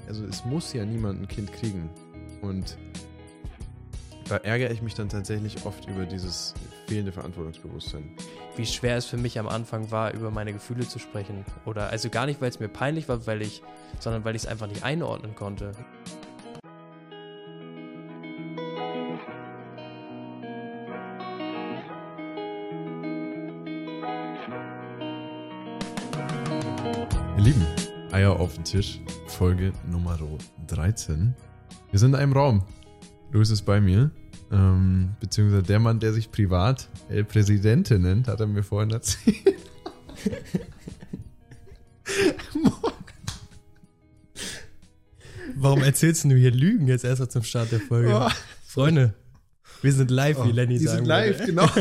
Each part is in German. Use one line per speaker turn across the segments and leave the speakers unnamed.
also es muss ja niemand ein Kind kriegen. Und da ärgere ich mich dann tatsächlich oft über dieses fehlende Verantwortungsbewusstsein.
Wie schwer es für mich am Anfang war, über meine Gefühle zu sprechen. Oder also gar nicht, weil es mir peinlich war, sondern weil ich es einfach nicht einordnen konnte.
Ihr Lieben, Eier auf den Tisch, Folge Nummer 13. Wir sind in einem Raum. Luis ist bei mir. Beziehungsweise der Mann, der sich privat El Presidente nennt, hat er mir vorhin erzählt.
Warum erzählst du hier Lügen jetzt erst mal zum Start der Folge?
Oh.
Freunde, wir sind live, wie Lenny sagen
Wir sind live,
würde.
genau.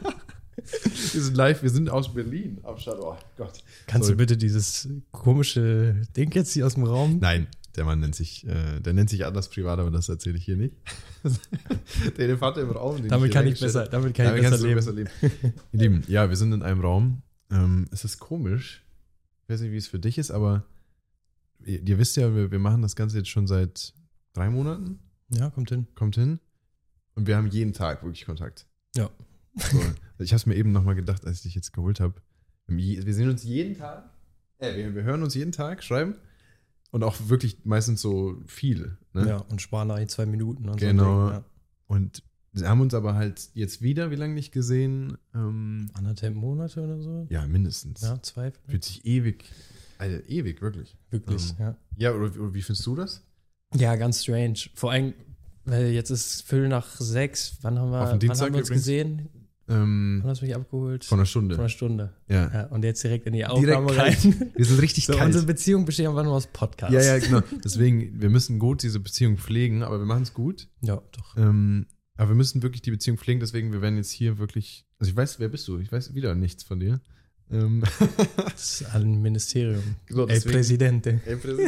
Wir sind live, wir sind aus Berlin am Start. Oh Gott.
Kannst du bitte dieses komische Ding jetzt hier aus dem Raum?
Nein, der Mann nennt sich anders privat, aber das erzähle ich hier nicht. Der Elefant im Raum.
Damit kann ich besser leben.
Ihr Lieben, ja, wir sind in einem Raum. Es ist komisch. Ich weiß nicht, wie es für dich ist, aber ihr wisst ja, wir machen das Ganze jetzt schon seit 3 Monaten.
Ja, kommt hin.
Und wir haben jeden Tag wirklich Kontakt.
Ja.
So, ich habe es mir eben nochmal gedacht, als ich dich jetzt geholt habe. Wir sehen uns jeden Tag. Wir hören uns jeden Tag, schreiben. Und auch wirklich meistens so viel. Ne?
Ja, und sparen eigentlich 2 Minuten. Und
genau.
So ja.
Und wir haben uns aber halt jetzt wieder, wie lange nicht gesehen?
1,5 Monate oder so?
Ja, mindestens.
Ja, 2.
Fühlt sich ewig. Also ewig, wirklich.
Wirklich, ja.
Ja, oder wie findest du das?
Ja, ganz strange. Vor allem, weil jetzt ist 5:45. Wann haben wir uns gesehen? Wann hast du mich abgeholt?
Vor einer Stunde.
Ja. Und jetzt direkt in die Aufnahme rein.
Wir sind richtig kalt.
Unsere Beziehung besteht einfach nur aus Podcasts.
Ja, genau. Deswegen, wir müssen gut diese Beziehung pflegen, aber wir machen es gut.
Ja, doch.
Aber wir müssen wirklich die Beziehung pflegen, deswegen, wir werden jetzt hier wirklich, also ich weiß, wer bist du? Ich weiß wieder nichts von dir.
Das ist ein Ministerium.
So,
El Presidente.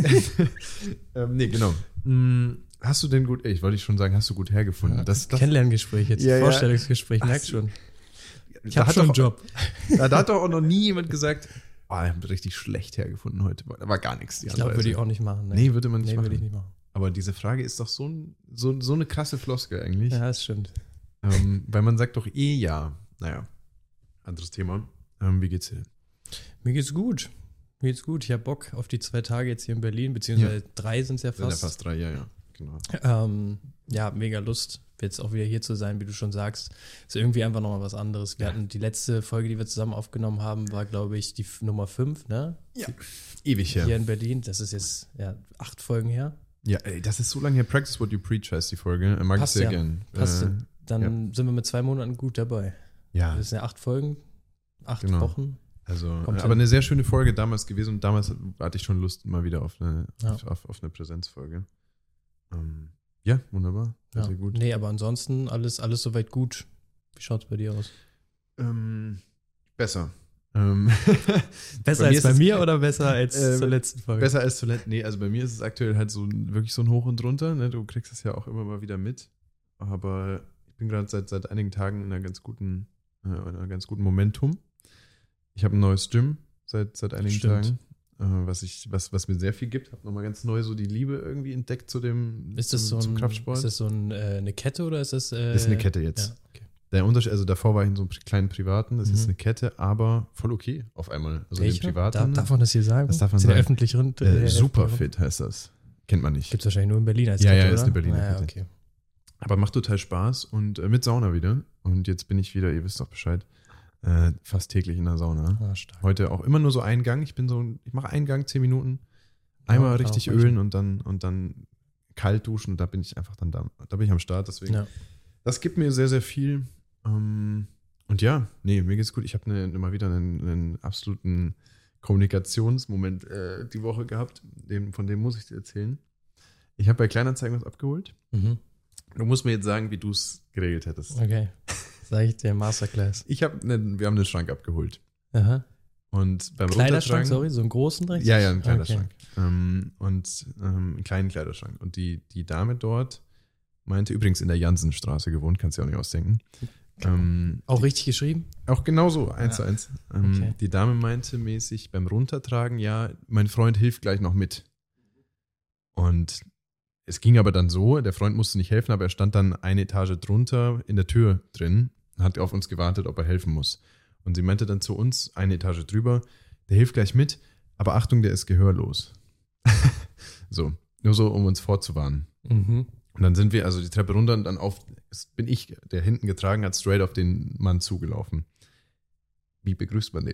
Nee, genau. Hast du denn gut, ich wollte schon sagen, hast du gut hergefunden?
Ja, das Kennenlerngespräch jetzt, Vorstellungsgespräch, merkst schon. Ich habe schon einen Job.
Da hat doch auch noch nie jemand gesagt, ich habe richtig schlecht hergefunden heute. Da war gar nichts.
Ich glaube, würde ich auch nicht machen.
Nee, würde man nicht machen.
Würde ich nicht machen.
Aber diese Frage ist doch so eine krasse Floskel eigentlich.
Ja, das stimmt.
Weil man sagt doch ja. Naja, anderes Thema. Wie geht's dir denn?
Mir geht's gut. Ich habe Bock auf die 2 Tage jetzt hier in Berlin, beziehungsweise 3 sind es ja fast.
Ja, fast 3, ja. Genau.
Ja, mega Lust, jetzt auch wieder hier zu sein, wie du schon sagst. Ist irgendwie einfach nochmal was anderes. Wir hatten die letzte Folge, die wir zusammen aufgenommen haben, war, glaube ich, die Nummer 5, ne?
Ja. Ewig her.
Hier in Berlin. Das ist jetzt 8 Folgen her.
Ja, ey, das ist so lange her. Practice What You Preach heißt die Folge. Mag ich sehr gern.
Dann sind wir mit 2 Monaten gut dabei.
Ja.
Das sind ja 8 Folgen, 8 Wochen.
Also, aber eine sehr schöne Folge damals gewesen und damals hatte ich schon Lust mal wieder auf eine Präsenzfolge. Ja, wunderbar. Sehr gut.
Nee, aber ansonsten alles soweit gut. Wie schaut's bei dir aus?
Besser.
Besser als bei mir oder besser als zur letzten Folge?
Besser als zuletzt. Nee, also bei mir ist es aktuell halt so wirklich so ein Hoch und Runter. Ne? Du kriegst es ja auch immer mal wieder mit. Aber ich bin gerade seit einigen Tagen in einer ganz guten Momentum. Ich habe ein neues Gym seit einigen Tagen. Was mir sehr viel gibt. Habe nochmal ganz neu so die Liebe irgendwie entdeckt zum Kraftsport.
Ist das so eine Kette oder ist das?
Das ist eine Kette jetzt.
Ja, okay.
Der Unterschied, also davor war ich in so einem kleinen Privaten, das ist eine Kette, aber voll okay auf einmal. Also den Privaten.
Darf man das hier sagen?
Das darf man sagen.
Öffentlich
Superfit heißt das. Kennt man nicht.
Gibt es wahrscheinlich nur in Berlin als Kette,
ja,
oder?
ist eine Berliner Kette.
Okay.
Aber macht total Spaß und mit Sauna wieder. Und jetzt bin ich wieder, ihr wisst doch Bescheid, fast täglich in der Sauna. Heute auch immer nur so ein Gang. Ich mache einen Gang 10 Minuten, einmal richtig ölen und dann kalt duschen und da bin ich einfach dann da bin ich am Start. Deswegen, das gibt mir sehr, sehr viel. Und ja, mir geht's gut. Ich habe immer wieder einen absoluten Kommunikationsmoment die Woche gehabt. Von dem muss ich dir erzählen. Ich habe bei Kleinanzeigen was abgeholt.
Mhm.
Du musst mir jetzt sagen, wie du es geregelt hättest.
Okay. Sag ich dir, Masterclass.
Wir haben einen Schrank abgeholt.
Aha.
Und beim
Kleiderschrank, sorry, so einen großen direkt?
Ja, ein Kleiderschrank. Einen kleinen Kleiderschrank. Und die Dame dort meinte, übrigens in der Jansenstraße gewohnt, kannst du ja auch nicht ausdenken.
Auch richtig geschrieben?
Auch genauso, 1:1.
Okay.
Die Dame meinte mäßig beim Runtertragen, ja, mein Freund hilft gleich noch mit. Und es ging aber dann so, der Freund musste nicht helfen, aber er stand dann eine Etage drunter in der Tür drin und hat auf uns gewartet, ob er helfen muss. Und sie meinte dann zu uns, eine Etage drüber, der hilft gleich mit, aber Achtung, der ist gehörlos. So, nur so, um uns vorzuwarnen.
Mhm.
Und dann sind wir also die Treppe runter und dann bin ich, der hinten getragen hat, straight auf den Mann zugelaufen. Wie begrüßt man den?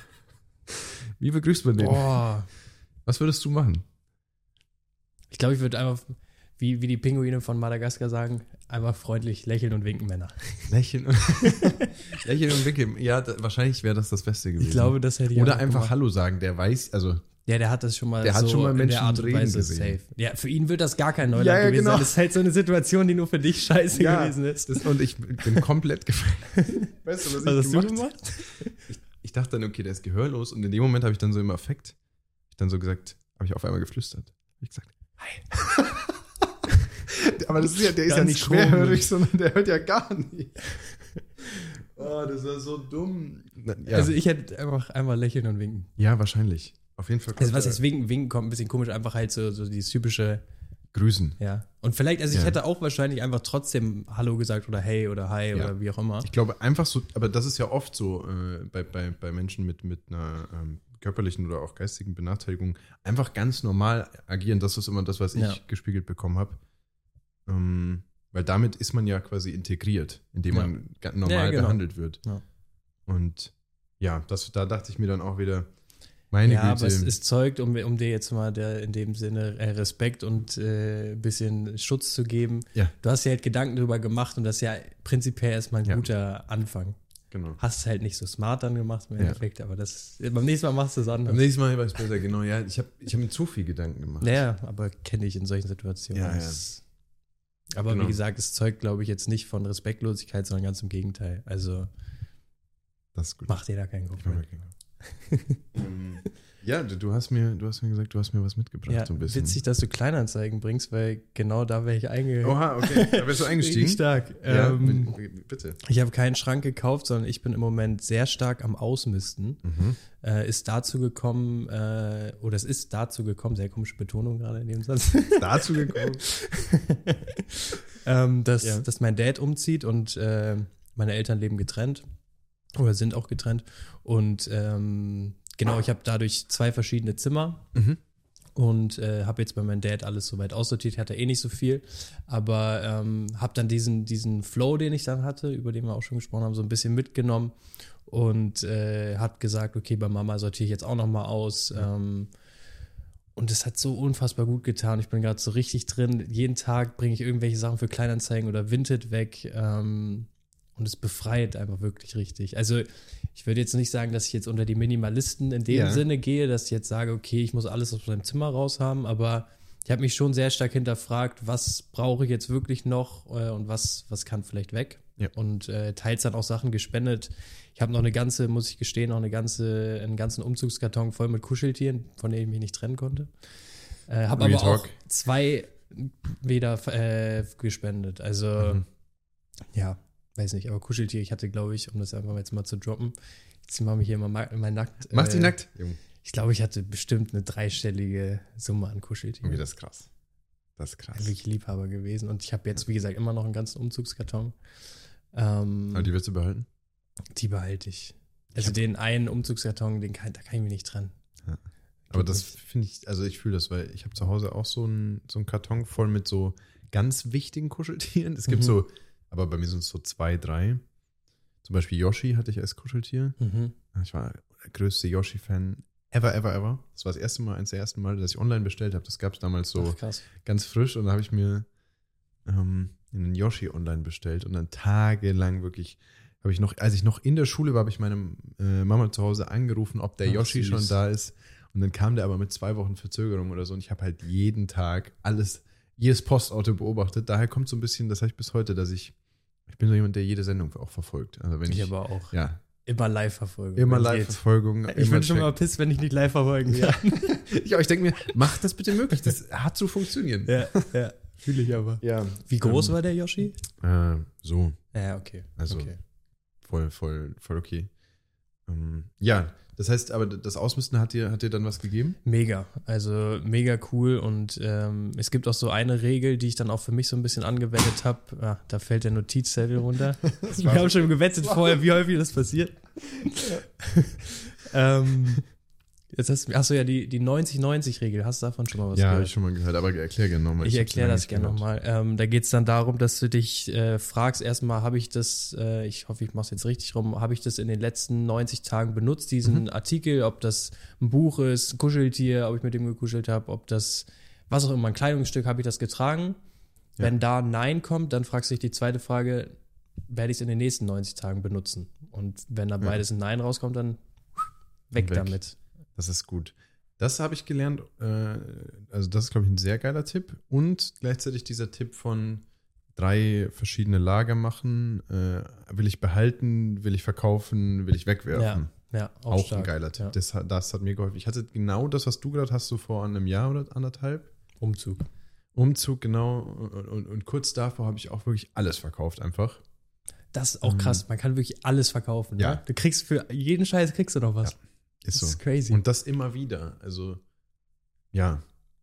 Wie begrüßt man den?
Boah.
Was würdest du machen?
Ich glaube, ich würde einfach, wie die Pinguine von Madagaskar sagen, einfach freundlich lächeln und winken, Männer.
Lächeln und winken. Ja, wahrscheinlich wäre das Beste gewesen.
Ich glaube, das hätte ich
Oder einfach
gemacht.
Hallo sagen, der weiß, also.
Ja, der hat das schon mal
der hat schon mal
in
Menschen
der Art und
reden
Weise
gesehen.
safe. Ja, für ihn wird das gar kein Neuland gewesen
genau.
sein. Das ist halt so eine Situation, die nur für dich scheiße gewesen ist.
Und ich bin komplett gefallen. Weißt du, was ich gemacht habe? Ich dachte dann, okay, der ist gehörlos. Und in dem Moment habe ich dann so im Affekt, habe ich auf einmal geflüstert. Habe ich gesagt, hi. Aber das ist ja, der ist ja nicht schwerhörig, sondern der hört ja gar nicht. Oh, das war so dumm. Ja.
Also ich hätte einfach einmal lächeln und winken.
Ja, wahrscheinlich. Auf jeden Fall.
Also was jetzt winken? Winken kommt ein bisschen komisch, einfach halt so dieses typische
Grüßen.
Ja. Und vielleicht, also ich hätte auch wahrscheinlich einfach trotzdem Hallo gesagt oder Hey oder Hi oder wie auch immer.
Ich glaube einfach so, aber das ist ja oft so bei Menschen mit einer körperlichen oder auch geistigen Benachteiligung, einfach ganz normal agieren. Das ist immer das, was ich gespiegelt bekommen habe. Weil damit ist man ja quasi integriert, indem man ganz normal behandelt wird. Ja. Und ja, da dachte ich mir dann auch wieder, meine Güte.
Ja, aber es zeugt, um dir jetzt mal in dem Sinne Respekt und ein bisschen Schutz zu geben. Ja. Du hast ja halt Gedanken darüber gemacht und das ist ja prinzipiell erstmal ein guter Anfang.
Genau.
Hast es halt nicht so smart dann gemacht im Endeffekt, aber beim nächsten Mal machst du es anders.
Beim nächsten Mal war es besser, genau. Ja, ich hab mir zu viel Gedanken gemacht.
Ja, aber kenne ich in solchen Situationen. Ja. Aber wie gesagt, es zeugt, glaube ich, jetzt nicht von Respektlosigkeit, sondern ganz im Gegenteil. Also
das ist gut.
Mach dir da keinen Kopf.
Ja, du hast mir gesagt, du hast mir was mitgebracht.
Ja,
so ein bisschen.
Witzig, dass du Kleinanzeigen bringst, weil genau da wäre ich
Oha, okay. Da bist du eingestiegen?
Stark.
Ja, bitte.
Ich habe keinen Schrank gekauft, sondern ich bin im Moment sehr stark am Ausmisten. Ist dazu gekommen, oder es ist dazu gekommen, sehr komische Betonung gerade in dem Satz.
Dazu gekommen?
Dass mein Dad umzieht und meine Eltern leben getrennt oder sind auch getrennt und genau, ich habe dadurch 2 verschiedene Zimmer und habe jetzt bei meinem Dad alles soweit aussortiert. Ich hatte nicht so viel, aber habe dann diesen Flow, den ich dann hatte, über den wir auch schon gesprochen haben, so ein bisschen mitgenommen und habe gesagt, okay, bei Mama sortiere ich jetzt auch nochmal aus. Und es hat so unfassbar gut getan. Ich bin gerade so richtig drin. Jeden Tag bringe ich irgendwelche Sachen für Kleinanzeigen oder Vinted weg. Und es befreit einfach wirklich richtig. Also ich würde jetzt nicht sagen, dass ich jetzt unter die Minimalisten in dem Sinne gehe, dass ich jetzt sage, okay, ich muss alles aus meinem Zimmer raus haben, aber ich habe mich schon sehr stark hinterfragt, was brauche ich jetzt wirklich noch und was kann vielleicht weg. Ja. Und teils dann auch Sachen gespendet. Ich habe noch muss ich gestehen, einen ganzen Umzugskarton voll mit Kuscheltieren, von denen ich mich nicht trennen konnte. Habe aber auch 2 wieder gespendet. Also ja, weiß nicht, aber Kuscheltier, ich hatte, glaube ich, um das einfach jetzt mal zu droppen, jetzt mache ich hier mal mein nackt.
Mach dich nackt, Junge.
Ich glaube, ich hatte bestimmt eine 3-stellige Summe an Kuscheltieren.
Okay, das ist krass. Das ist krass.
Wirklich Liebhaber gewesen. Und ich habe jetzt, wie gesagt, immer noch einen ganzen Umzugskarton.
Aber die willst du behalten?
Die behalte ich. Also den einen Umzugskarton, da kann ich mich nicht trennen.
Ja. Aber das finde ich, also ich fühle das, weil ich habe zu Hause auch so einen Karton voll mit so ganz wichtigen Kuscheltieren. Es gibt so, aber bei mir sind es so 2, 3. Zum Beispiel Yoshi hatte ich als Kuscheltier. Ich war der größte Yoshi-Fan ever. Das war eines der ersten Mal, dass ich online bestellt habe. Das gab es damals so ganz frisch. Und da habe ich mir einen Yoshi online bestellt. Und dann tagelang wirklich, als ich noch in der Schule war, habe ich meine Mama zu Hause angerufen, ob der Yoshi schon da ist. Und dann kam der aber mit 2 Wochen Verzögerung oder so. Und ich habe halt jeden Tag jedes Postauto beobachtet. Daher kommt so ein bisschen, das habe ich bis heute, dass ich bin so jemand, der jede Sendung auch verfolgt. Also wenn ich
aber auch.
Ja.
Immer Live-Verfolgung.
Immer Live-Verfolgung.
Ich bin schon mal pisst, wenn ich nicht live verfolgen kann.
Ja, ich denke mir, mach das bitte möglich. Das hat zu funktionieren.
Ja, fühle ich aber.
Ja.
Wie groß war der Yoshi?
So.
Ja, okay.
Also voll okay. Ja, Das heißt, aber das Ausmisten hat dir dann was gegeben?
Mega, also mega cool und es gibt auch so eine Regel, die ich dann auch für mich so ein bisschen angewendet habe. Da fällt der Notizzettel runter. Wir haben schon gewettet vorher, wie häufig das passiert. Jetzt hast du ja die 90-90-Regel. Hast du davon schon mal was gehört?
Ja, habe ich schon mal gehört, aber erklär gerne nochmal.
Ich erkläre das gerne nochmal. Da geht es dann darum, dass du dich fragst, erstmal, habe ich das, ich hoffe, ich mache es jetzt richtig rum, habe ich das in den letzten 90 Tagen benutzt, diesen Artikel, ob das ein Buch ist, ein Kuscheltier, ob ich mit dem gekuschelt habe, ob das, was auch immer, ein Kleidungsstück, habe ich das getragen? Ja. Wenn da Nein kommt, dann fragst du dich die zweite Frage, werde ich es in den nächsten 90 Tagen benutzen? Und wenn da beides ein Nein rauskommt, dann weg damit.
Das ist gut. Das habe ich gelernt. Also das ist, glaube ich, ein sehr geiler Tipp. Und gleichzeitig dieser Tipp von 3 verschiedene Lager machen. Will ich behalten, will ich verkaufen, will ich wegwerfen.
Ja,
auch stark. Ein geiler Tipp. Ja. Das hat mir geholfen. Ich hatte genau das, was du gerade hast, so vor einem Jahr oder anderthalb. Umzug, genau. Und kurz davor habe ich auch wirklich alles verkauft einfach.
Das ist auch krass. Man kann wirklich alles verkaufen.
Ja.
Ne? Du kriegst für jeden Scheiß kriegst du noch was.
Ja. Ist so.
Das ist crazy.
Und das immer wieder. Also, ja,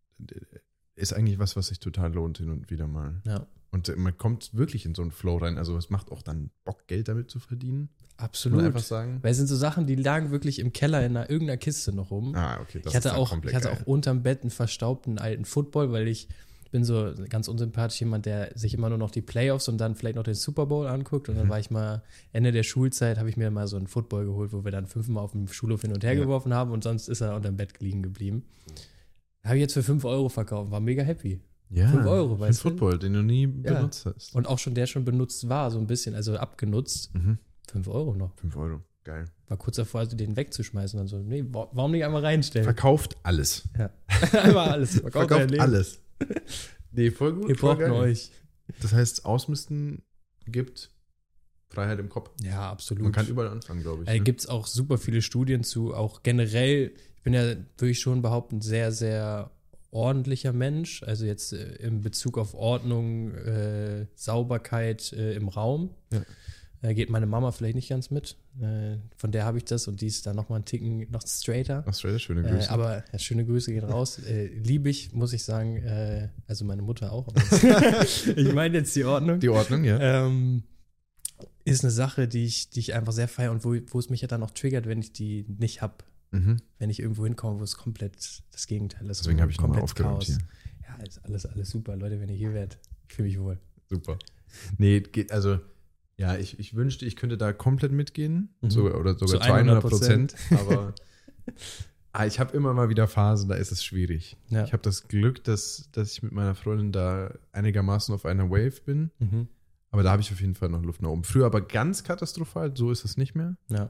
ist eigentlich was sich total lohnt hin und wieder mal.
Ja.
Und man kommt wirklich in so einen Flow rein. Also, es macht auch dann Bock, Geld damit zu verdienen.
Absolut.
Muss man einfach sagen.
Weil es sind so Sachen, die lagen wirklich im Keller in irgendeiner Kiste noch rum.
Okay.
Ich hatte auch unterm Bett einen verstaubten alten Football, weil ich bin so ganz unsympathisch jemand, der sich immer nur noch die Playoffs und dann vielleicht noch den Super Bowl anguckt. Und dann war ich mal, Ende der Schulzeit, habe ich mir mal so einen Football geholt, wo wir dann 5-mal auf dem Schulhof hin und her geworfen haben und sonst ist er unterm Bett liegen geblieben. Habe ich jetzt für 5 € verkauft, war mega happy.
Ja,
5 €, weißt du?
Football, den du nie benutzt hast.
Und auch schon der schon benutzt war, so ein bisschen, also abgenutzt. 5 € noch.
5 €, geil.
War kurz davor, also den wegzuschmeißen und so, nee, warum nicht einmal reinstellen?
Verkauft alles.
Ja, einmal alles.
Verkauft alles. Nee, voll gut.
Wir brauchen euch.
Das heißt, Ausmisten gibt Freiheit im Kopf.
Ja, absolut.
Man kann überall anfangen, glaube ich.
Da gibt es auch super viele Studien zu, auch generell. Ich bin ja, würde ich schon behaupten, sehr, sehr ordentlicher Mensch. Also jetzt in Bezug auf Ordnung, Sauberkeit im Raum. Ja. Geht meine Mama vielleicht nicht ganz mit. Von der habe ich das und die ist da nochmal einen Ticken noch straighter.
Schöne Grüße.
Aber schöne Grüße gehen raus. Liebe ich, muss ich sagen. Also meine Mutter auch. Ich meine jetzt die Ordnung.
Die Ordnung, ja.
Ist eine Sache, die ich einfach sehr feiere und wo es mich ja dann auch triggert, wenn ich die nicht habe. Wenn ich irgendwo hinkomme, wo es komplett das Gegenteil ist.
Deswegen habe ich nochmal aufgeräumt hier.
Ja, ist alles super, Leute, wenn ihr hier wärt. Ich fühle mich wohl.
Super. Nee, also ja, ich wünschte, ich könnte da komplett mitgehen. Oder sogar 200%. Aber ich habe immer mal wieder Phasen, da ist es schwierig. Ja. Ich habe das Glück, dass ich mit meiner Freundin da einigermaßen auf einer Wave bin. Aber da habe ich auf jeden Fall noch Luft nach oben. Früher aber ganz katastrophal, so ist es nicht mehr.
Ja.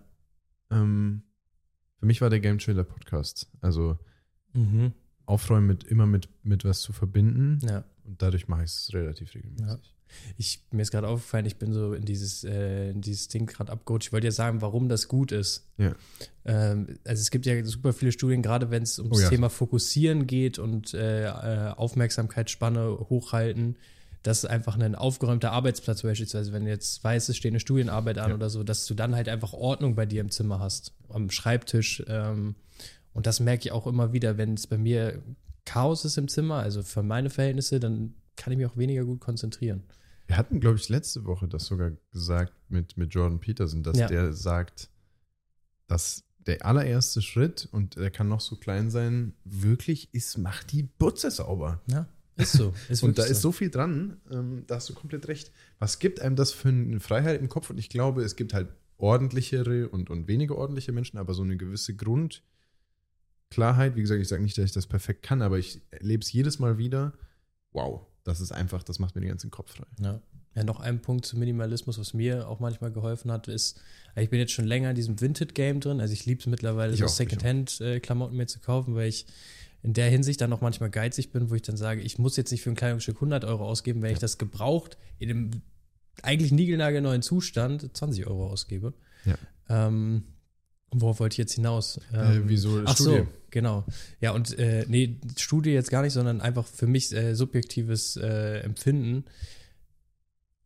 Für mich war der Game Trailer Podcast. Also aufräumen immer mit was zu verbinden.
Ja.
Und dadurch mache ich es relativ regelmäßig. Ja.
Mir ist gerade aufgefallen, ich bin so in dieses Ding gerade abgerutscht. Ich wollte ja sagen, warum das gut ist.
Ja.
Also es gibt ja super viele Studien, gerade wenn es ums Thema Fokussieren geht und Aufmerksamkeitsspanne hochhalten, dass einfach ein aufgeräumter Arbeitsplatz beispielsweise, wenn du jetzt weißt, es steht eine Studienarbeit an oder so, dass du dann halt einfach Ordnung bei dir im Zimmer hast, am Schreibtisch. Und das merke ich auch immer wieder, wenn es bei mir Chaos ist im Zimmer, also für meine Verhältnisse, dann kann ich mich auch weniger gut konzentrieren.
Wir hatten, glaube ich, letzte Woche das sogar gesagt mit Jordan Peterson, dass der sagt, dass der allererste Schritt, und der kann noch so klein sein, wirklich ist, mach die Butze sauber.
Ja, ist so.
Und da ist so viel dran, da hast du komplett recht. Was gibt einem das für eine Freiheit im Kopf? Und ich glaube, es gibt halt ordentlichere und weniger ordentliche Menschen, aber so eine gewisse Grundklarheit. Wie gesagt, ich sage nicht, dass ich das perfekt kann, aber ich erlebe es jedes Mal wieder. Wow. Das ist einfach, das macht mir den ganzen Kopf frei.
Ja, noch ein Punkt zum Minimalismus, was mir auch manchmal geholfen hat, ist, ich bin jetzt schon länger in diesem Vintage-Game drin, also ich liebe es mittlerweile, so Secondhand-Klamotten mir zu kaufen, weil ich in der Hinsicht dann noch manchmal geizig bin, wo ich dann sage, ich muss jetzt nicht für ein Kleidungsstück 100 € ausgeben, wenn ich das gebraucht in dem eigentlich niegelnagelneuen Zustand 20 € ausgebe.
Ja.
Worauf wollte ich jetzt hinaus?
Wieso
ach
Studie?
So, genau. Ja, und Studie jetzt gar nicht, sondern einfach für mich subjektives Empfinden.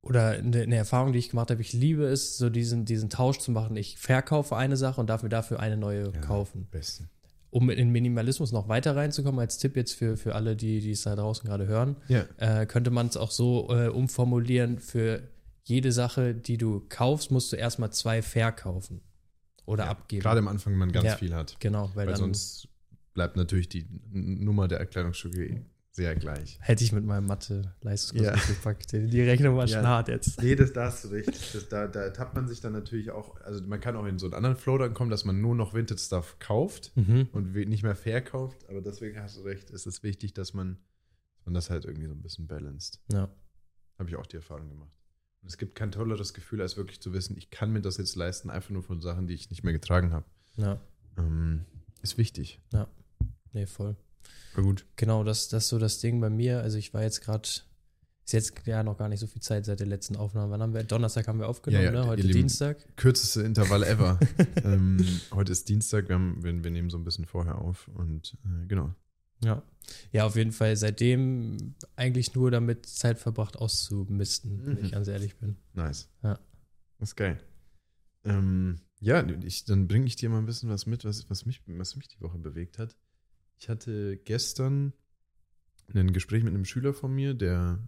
oder eine Erfahrung, die ich gemacht habe, ich liebe es, so diesen Tausch zu machen. Ich verkaufe eine Sache und darf mir dafür eine neue kaufen.
Beste.
Um in Minimalismus noch weiter reinzukommen, als Tipp jetzt für alle, die es da draußen gerade hören, könnte man es auch so umformulieren: Für jede Sache, die du kaufst, musst du erstmal 2 verkaufen oder abgeben.
Gerade am Anfang, wenn man ganz viel hat.
Genau.
Weil dann, sonst bleibt natürlich die Nummer der Kleidungsstücke sehr gleich.
Hätte ich mit meinem Mathe-Leistungskurs gepackt. Die Rechnung war schon hart jetzt.
Nee, da hast du recht. Da tappt man sich dann natürlich auch, also man kann auch in so einen anderen Flow dann kommen, dass man nur noch Vintage-Stuff kauft und nicht mehr verkauft. Aber deswegen hast du recht, es ist wichtig, dass man das halt irgendwie so ein bisschen balanced.
Ja.
Habe ich auch die Erfahrung gemacht. Und es gibt kein tolleres Gefühl, als wirklich zu wissen, ich kann mir das jetzt leisten, einfach nur von Sachen, die ich nicht mehr getragen habe.
Ja.
Ist wichtig.
Ja. Nee, voll.
War gut.
Genau, das ist so das Ding bei mir. Also ich war jetzt gerade, ist jetzt ja noch gar nicht so viel Zeit seit der letzten Aufnahme. Wann haben wir? Donnerstag haben wir aufgenommen, ne? Heute Dienstag.
Kürzeste Intervall ever. Heute ist Dienstag, wir nehmen so ein bisschen vorher auf und genau.
Ja, auf jeden Fall seitdem eigentlich nur damit Zeit verbracht auszumisten, wenn ich ganz ehrlich bin.
Nice.
Ja.
Das ist geil. Dann bringe ich dir mal ein bisschen was mit, was mich die Woche bewegt hat. Ich hatte gestern ein Gespräch mit einem Schüler von mir, der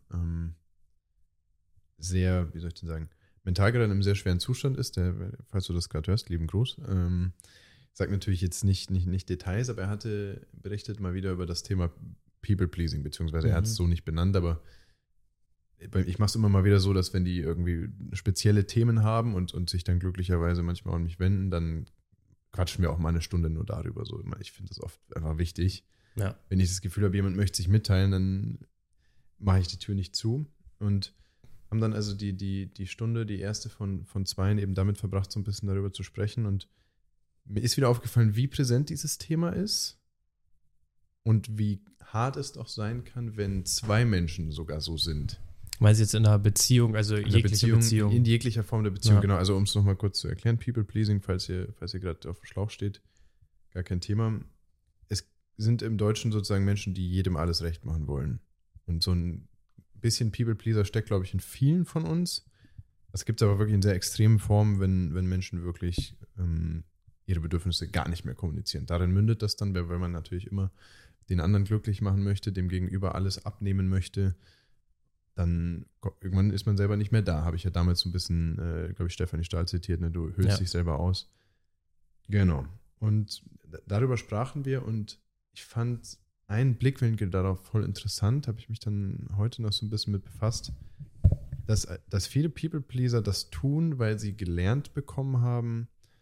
sehr, wie soll ich denn sagen, mental gerade in einem sehr schweren Zustand ist. Der, falls du das gerade hörst, lieben Gruß. Ich sage natürlich jetzt nicht Details, aber er hatte berichtet mal wieder über das Thema People-Pleasing, beziehungsweise er hat es so nicht benannt, aber ich mache es immer mal wieder so, dass wenn die irgendwie spezielle Themen haben und sich dann glücklicherweise manchmal an mich wenden, dann quatschen wir auch mal eine Stunde nur darüber. So. Ich finde das oft einfach wichtig.
Ja.
Wenn ich das Gefühl habe, jemand möchte sich mitteilen, dann mache ich die Tür nicht zu. Und haben dann also die Stunde, die erste von 2 eben damit verbracht, so ein bisschen darüber zu sprechen. Und mir ist wieder aufgefallen, wie präsent dieses Thema ist und wie hart es doch sein kann, wenn 2 Menschen sogar so sind.
Meinst du jetzt in einer Beziehung, also jegliche Beziehung?
In jeglicher Form der Beziehung, genau. Also um es nochmal kurz zu erklären, People-Pleasing, falls ihr gerade auf dem Schlauch steht, gar kein Thema. Es sind im Deutschen sozusagen Menschen, die jedem alles recht machen wollen. Und so ein bisschen People-Pleaser steckt, glaube ich, in vielen von uns. Das gibt es aber wirklich in sehr extremen Formen, wenn Menschen wirklich ihre Bedürfnisse gar nicht mehr kommunizieren. Darin mündet das dann, weil man natürlich immer den anderen glücklich machen möchte, dem Gegenüber alles abnehmen möchte. Dann irgendwann ist man selber nicht mehr da. Habe ich ja damals so ein bisschen, glaube ich, Stefanie Stahl zitiert, ne? Du hüllst dich selber aus. Genau. Und darüber sprachen wir und ich fand einen Blickwinkel darauf voll interessant, habe ich mich dann heute noch so ein bisschen mit befasst, dass viele People-Pleaser das tun, weil sie gelernt bekommen haben,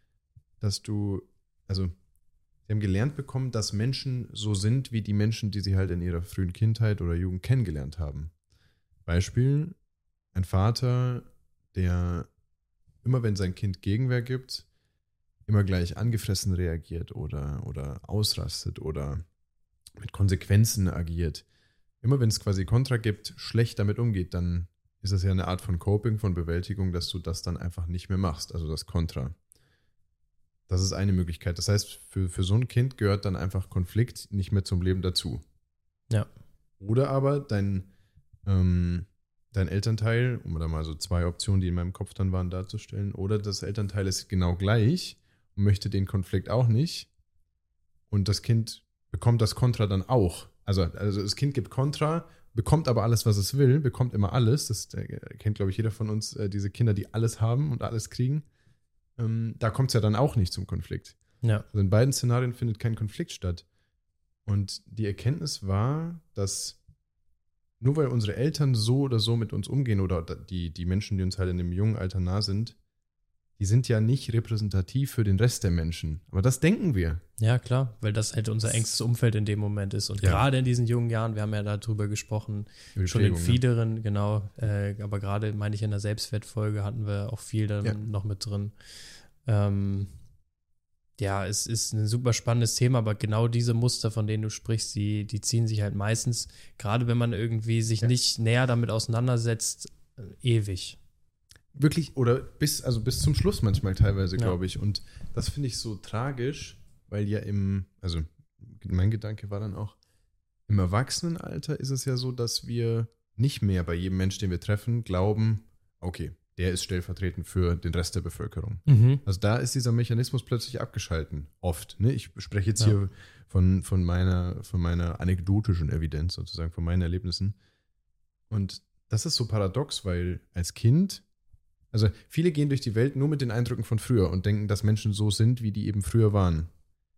sie haben gelernt bekommen, dass Menschen so sind, wie die Menschen, die sie halt in ihrer frühen Kindheit oder Jugend kennengelernt haben. Beispiel, ein Vater, der immer, wenn sein Kind Gegenwehr gibt, immer gleich angefressen reagiert oder ausrastet oder mit Konsequenzen agiert. Immer wenn es quasi Kontra gibt, schlecht damit umgeht, dann ist das ja eine Art von Coping, von Bewältigung, dass du das dann einfach nicht mehr machst, also das Kontra. Das ist eine Möglichkeit. Das heißt, für so ein Kind gehört dann einfach Konflikt nicht mehr zum Leben dazu.
Ja.
Oder aber dein Elternteil, um da mal so 2 Optionen, die in meinem Kopf dann waren, darzustellen, oder das Elternteil ist genau gleich und möchte den Konflikt auch nicht und das Kind bekommt das Kontra dann auch. Also das Kind gibt Kontra, bekommt aber alles, was es will, bekommt immer alles. Das kennt, glaube ich, jeder von uns, diese Kinder, die alles haben und alles kriegen. Da kommt es ja dann auch nicht zum Konflikt.
Ja.
Also in beiden Szenarien findet kein Konflikt statt. Und die Erkenntnis war, dass nur weil unsere Eltern so oder so mit uns umgehen oder die Menschen, die uns halt in dem jungen Alter nah sind, die sind ja nicht repräsentativ für den Rest der Menschen. Aber das denken wir.
Ja, klar, weil das halt unser engstes Umfeld in dem Moment ist. Und gerade in diesen jungen Jahren, wir haben ja darüber gesprochen, schon in vieleren, genau, aber gerade, meine ich, in der Selbstwertfolge hatten wir auch viel dann noch mit drin. Es ist ein super spannendes Thema, aber genau diese Muster, von denen du sprichst, die ziehen sich halt meistens, gerade wenn man irgendwie sich nicht näher damit auseinandersetzt, ewig.
Wirklich, oder bis zum Schluss manchmal teilweise, glaube ich. Und das finde ich so tragisch, weil ja mein Gedanke war dann auch, im Erwachsenenalter ist es ja so, dass wir nicht mehr bei jedem Mensch, den wir treffen, glauben, okay, der ist stellvertretend für den Rest der Bevölkerung.
Mhm.
Also da ist dieser Mechanismus plötzlich abgeschalten. Oft. Ne? Ich spreche jetzt hier von meiner anekdotischen Evidenz sozusagen, von meinen Erlebnissen. Und das ist so paradox, weil als Kind, also viele gehen durch die Welt nur mit den Eindrücken von früher und denken, dass Menschen so sind, wie die eben früher waren.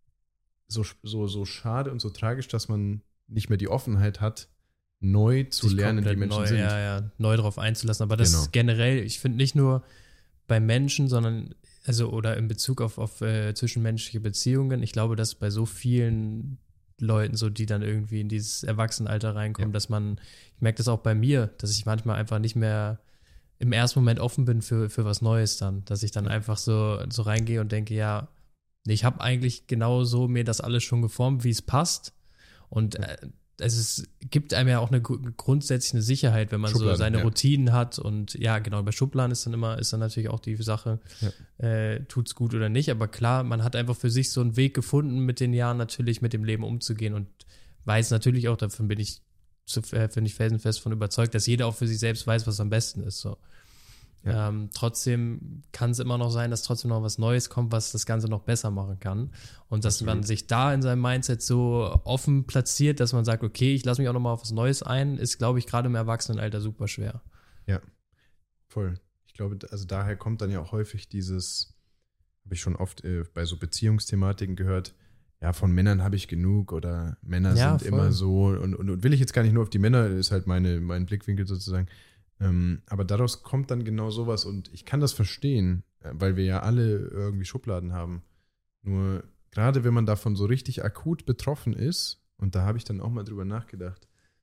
So schade und so tragisch, dass man nicht mehr die Offenheit hat, neu zu lernen, wie Menschen sind.
Neu drauf einzulassen. Aber das ist generell, ich finde nicht nur bei Menschen, sondern, also, oder in Bezug auf zwischenmenschliche Beziehungen, ich glaube, dass bei so vielen Leuten, so die dann irgendwie in dieses Erwachsenenalter reinkommen, dass ich merke das auch bei mir, dass ich manchmal einfach nicht mehr im ersten Moment offen bin für was Neues dann, dass ich dann einfach so reingehe und denke, ja, ich habe eigentlich genau so mir das alles schon geformt, wie es passt, und es gibt einem ja auch grundsätzlich eine Sicherheit, wenn man so seine Routinen hat, und ja, genau, bei Schubladen ist dann natürlich auch die Sache, tut's gut oder nicht, aber klar, man hat einfach für sich so einen Weg gefunden, mit den Jahren natürlich mit dem Leben umzugehen, und weiß natürlich auch, davon bin ich felsenfest von überzeugt, dass jeder auch für sich selbst weiß, was am besten ist, so. Ja. Trotzdem kann es immer noch sein, dass trotzdem noch was Neues kommt, was das Ganze noch besser machen kann. Und dass man sich da in seinem Mindset so offen platziert, dass man sagt, okay, ich lasse mich auch noch mal auf was Neues ein, ist, glaube ich, gerade im Erwachsenenalter super schwer.
Ja, voll. Ich glaube, also daher kommt dann ja auch häufig dieses, habe ich schon oft bei so Beziehungsthematiken gehört, ja, von Männern habe ich genug, oder Männer sind immer so, und will ich jetzt gar nicht nur auf die Männer, ist halt mein Blickwinkel sozusagen. Aber daraus kommt dann genau sowas, und ich kann das verstehen, weil wir ja alle irgendwie Schubladen haben. Nur gerade wenn man davon so richtig akut betroffen ist, und da habe ich dann auch mal drüber nachgedacht,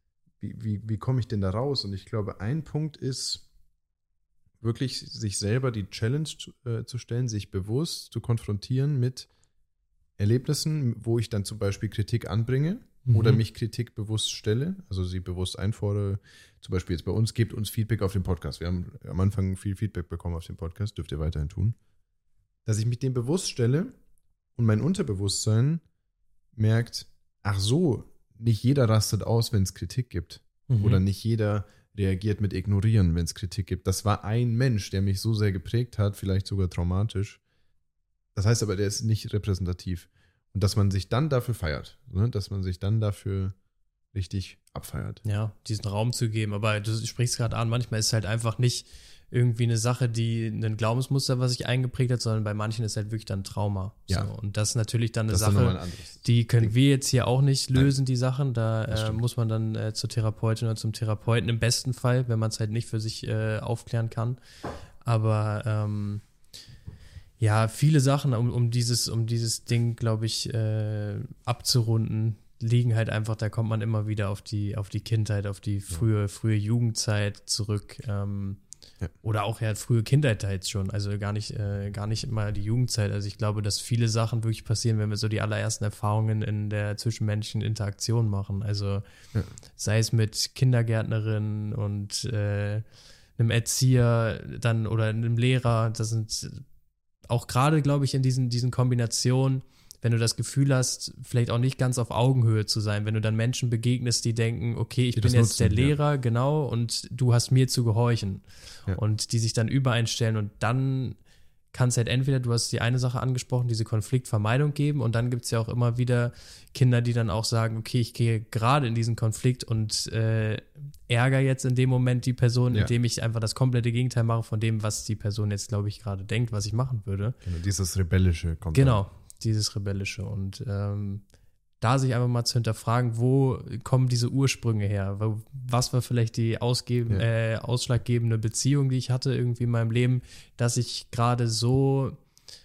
wie komme ich denn da raus? Und ich glaube, ein Punkt ist, wirklich sich selber die Challenge zu stellen, sich bewusst zu konfrontieren mit Erlebnissen, wo ich dann zum Beispiel Kritik anbringe, oder mich Kritik bewusst stelle, also sie bewusst einfordere. Zum Beispiel jetzt bei uns, gebt uns Feedback auf den Podcast. Wir haben am Anfang viel Feedback bekommen auf den Podcast, dürft ihr weiterhin tun. Dass ich mich dem bewusst stelle und mein Unterbewusstsein merkt, ach so, nicht jeder rastet aus, wenn es Kritik gibt. Oder nicht jeder reagiert mit Ignorieren, wenn es Kritik gibt. Das war ein Mensch, der mich so sehr geprägt hat, vielleicht sogar traumatisch. Das heißt aber, der ist nicht repräsentativ. Und dass man sich dann dafür feiert, ne? Dass man sich dann dafür richtig abfeiert.
Ja, diesen Raum zu geben. Aber du sprichst gerade an, manchmal ist es halt einfach nicht irgendwie eine Sache, die ein Glaubensmuster, was sich eingeprägt hat, sondern bei manchen ist halt wirklich dann Trauma.
Ja.
So. Und das ist natürlich dann eine Sache, die können wir jetzt hier auch nicht lösen, die Sachen. Da muss man dann zur Therapeutin oder zum Therapeuten im besten Fall, wenn man es halt nicht für sich aufklären kann. Aber ja, viele Sachen, um dieses Ding, glaube ich, abzurunden, liegen halt einfach, da kommt man immer wieder auf die Kindheit, auf die frühe Jugendzeit zurück. Oder auch ja frühe Kindheit jetzt schon, also gar nicht immer die Jugendzeit. Also ich glaube, dass viele Sachen wirklich passieren, wenn wir so die allerersten Erfahrungen in der zwischenmenschlichen Interaktion machen. Also sei es mit Kindergärtnerin und einem Erzieher dann oder einem Lehrer, das sind auch gerade, glaube ich, in diesen Kombinationen, wenn du das Gefühl hast, vielleicht auch nicht ganz auf Augenhöhe zu sein, wenn du dann Menschen begegnest, die denken, okay, ich bin jetzt der Lehrer, genau, und du hast mir zu gehorchen. Ja. Und die sich dann übereinstellen, und dann kann es halt entweder, du hast die eine Sache angesprochen, diese Konfliktvermeidung geben, und dann gibt es ja auch immer wieder Kinder, die dann auch sagen, okay, ich gehe gerade in diesen Konflikt und ärgere jetzt in dem Moment die Person, indem ich einfach das komplette Gegenteil mache von dem, was die Person jetzt, glaube ich, gerade denkt, was ich machen würde.
Genau, dieses Rebellische kommt.
Genau, dieses Rebellische. Und da sich einfach mal zu hinterfragen, wo kommen diese Ursprünge her? Was war vielleicht die ausschlaggebende Beziehung, die ich hatte irgendwie in meinem Leben, dass ich gerade so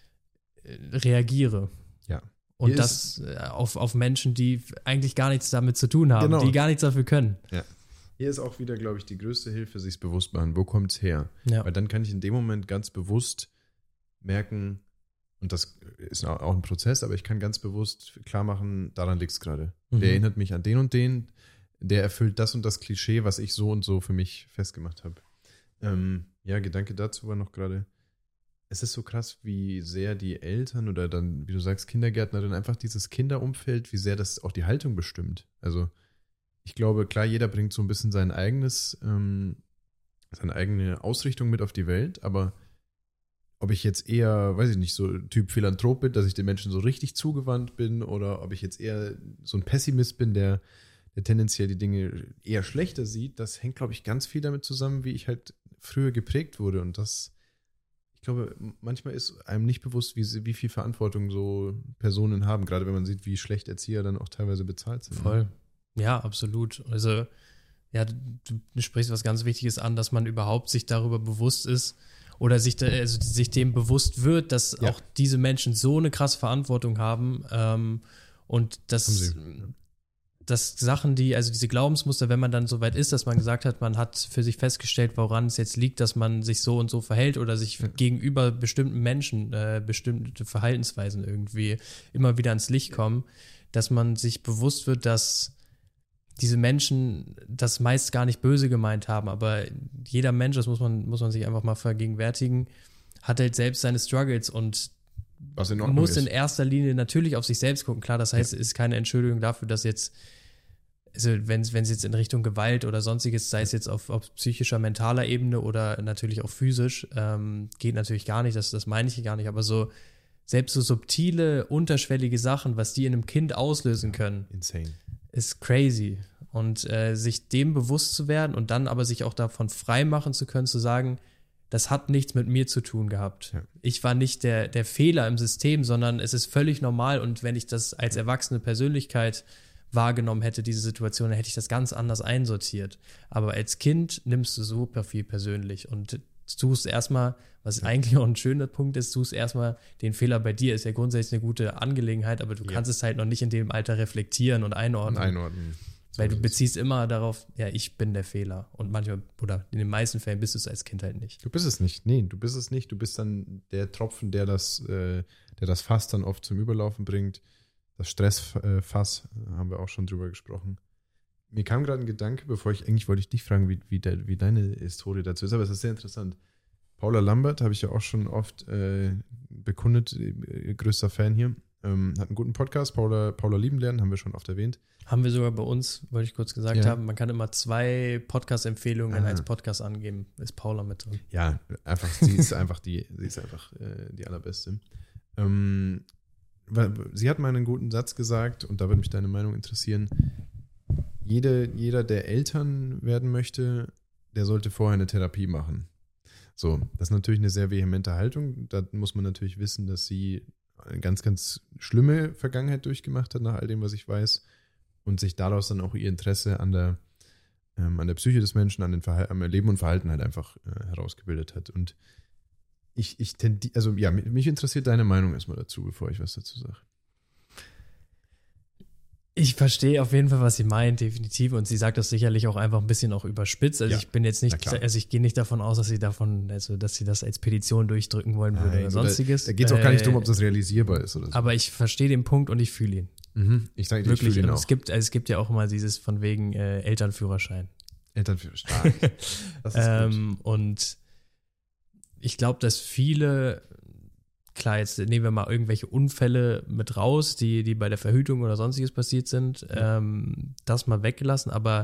reagiere?
Ja.
Und das auf Menschen, die eigentlich gar nichts damit zu tun haben, die gar nichts dafür können.
Ja. Hier ist auch wieder, glaube ich, die größte Hilfe, sich bewusst machen. Wo kommt es her? Ja. Weil dann kann ich in dem Moment ganz bewusst merken, und das ist auch ein Prozess, aber ich kann ganz bewusst klar machen, daran liegt es gerade. Der erinnert mich an den und den, der erfüllt das und das Klischee, was ich so und so für mich festgemacht habe. Gedanke dazu war noch gerade, es ist so krass, wie sehr die Eltern oder dann, wie du sagst, Kindergärtnerin, einfach dieses Kinderumfeld, wie sehr das auch die Haltung bestimmt. Also ich glaube, klar, jeder bringt so ein bisschen sein eigenes seine eigene Ausrichtung mit auf die Welt, aber ob ich jetzt eher, weiß ich nicht, so Typ Philanthrop bin, dass ich den Menschen so richtig zugewandt bin, oder ob ich jetzt eher so ein Pessimist bin, der tendenziell die Dinge eher schlechter sieht, das hängt, glaube ich, ganz viel damit zusammen, wie ich halt früher geprägt wurde. Und das, ich glaube, manchmal ist einem nicht bewusst, wie viel Verantwortung so Personen haben, gerade wenn man sieht, wie schlecht Erzieher dann auch teilweise bezahlt sind.
Voll. Ja, absolut. Also, ja, du sprichst was ganz Wichtiges an, dass man überhaupt sich darüber bewusst ist oder sich dem bewusst wird, dass auch diese Menschen so eine krasse Verantwortung haben, und dass Sachen, diese Glaubensmuster, wenn man dann so weit ist, dass man gesagt hat, man hat für sich festgestellt, woran es jetzt liegt, dass man sich so und so verhält oder sich gegenüber bestimmten Menschen bestimmte Verhaltensweisen irgendwie immer wieder ans Licht kommen, dass man sich bewusst wird, dass diese Menschen das meist gar nicht böse gemeint haben, aber jeder Mensch, das muss man sich einfach mal vergegenwärtigen, hat halt selbst seine Struggles und muss in erster Linie natürlich auf sich selbst gucken. Klar, das heißt, es ist keine Entschuldigung dafür, dass jetzt, also wenn es jetzt in Richtung Gewalt oder sonstiges, sei es jetzt auf psychischer, mentaler Ebene oder natürlich auch physisch, geht natürlich gar nicht, das meine ich gar nicht, aber so selbst so subtile, unterschwellige Sachen, was die in einem Kind auslösen können,
insane, ist
crazy. Und sich dem bewusst zu werden und dann aber sich auch davon frei machen zu können, zu sagen, das hat nichts mit mir zu tun gehabt. Ja. Ich war nicht der Fehler im System, sondern es ist völlig normal. Und wenn ich das als erwachsene Persönlichkeit wahrgenommen hätte, diese Situation, dann hätte ich das ganz anders einsortiert. Aber als Kind nimmst du super viel persönlich und tust erstmal, was eigentlich auch ein schöner Punkt ist, tust erstmal den Fehler bei dir. Ist ja grundsätzlich eine gute Angelegenheit, aber du kannst es halt noch nicht in dem Alter reflektieren und einordnen. Weil du beziehst immer darauf, ja, ich bin der Fehler. Und manchmal, oder in den meisten Fällen bist du es als Kind halt nicht.
Du bist es nicht. Nee, du bist es nicht. Du bist dann der Tropfen, der das Fass dann oft zum Überlaufen bringt. Das Stressfass, haben wir auch schon drüber gesprochen. Mir kam gerade ein Gedanke, eigentlich wollte ich dich fragen, wie deine Historie dazu ist, aber es ist sehr interessant. Paula Lambert habe ich ja auch schon oft bekundet, größter Fan hier. Hat einen guten Podcast, Paula lieben lernen, haben wir schon oft erwähnt.
Haben wir sogar bei uns, wollte ich kurz gesagt haben, man kann immer 2 Podcast-Empfehlungen als Podcast angeben. Ist Paula mit drin.
Ja, sie ist einfach die allerbeste. Sie hat mal einen guten Satz gesagt, und da würde mich deine Meinung interessieren. Jeder, der Eltern werden möchte, der sollte vorher eine Therapie machen. So, das ist natürlich eine sehr vehemente Haltung. Da muss man natürlich wissen, dass sie eine ganz, ganz schlimme Vergangenheit durchgemacht hat, nach all dem, was ich weiß, und sich daraus dann auch ihr Interesse an der Psyche des Menschen, am Leben und Verhalten halt einfach herausgebildet hat. Und mich interessiert deine Meinung erstmal dazu, bevor ich was dazu sage.
Ich verstehe auf jeden Fall, was sie meint, definitiv. Und sie sagt das sicherlich auch einfach ein bisschen auch überspitzt. Also ich bin jetzt nicht, ich gehe nicht davon aus, dass sie das als Petition durchdrücken wollen würde oder sonstiges.
Da geht es auch gar nicht darum, ob das realisierbar ist oder so.
Aber ich verstehe den Punkt und ich fühle ihn.
Ich sage wirklich, ich fühle ihn auch.
Es gibt ja auch immer dieses von wegen Elternführerschein.
Elternführerschein, stark. Das ist gut.
Und ich glaube, dass viele, klar, jetzt nehmen wir mal irgendwelche Unfälle mit raus, die bei der Verhütung oder sonstiges passiert sind, das mal weggelassen, aber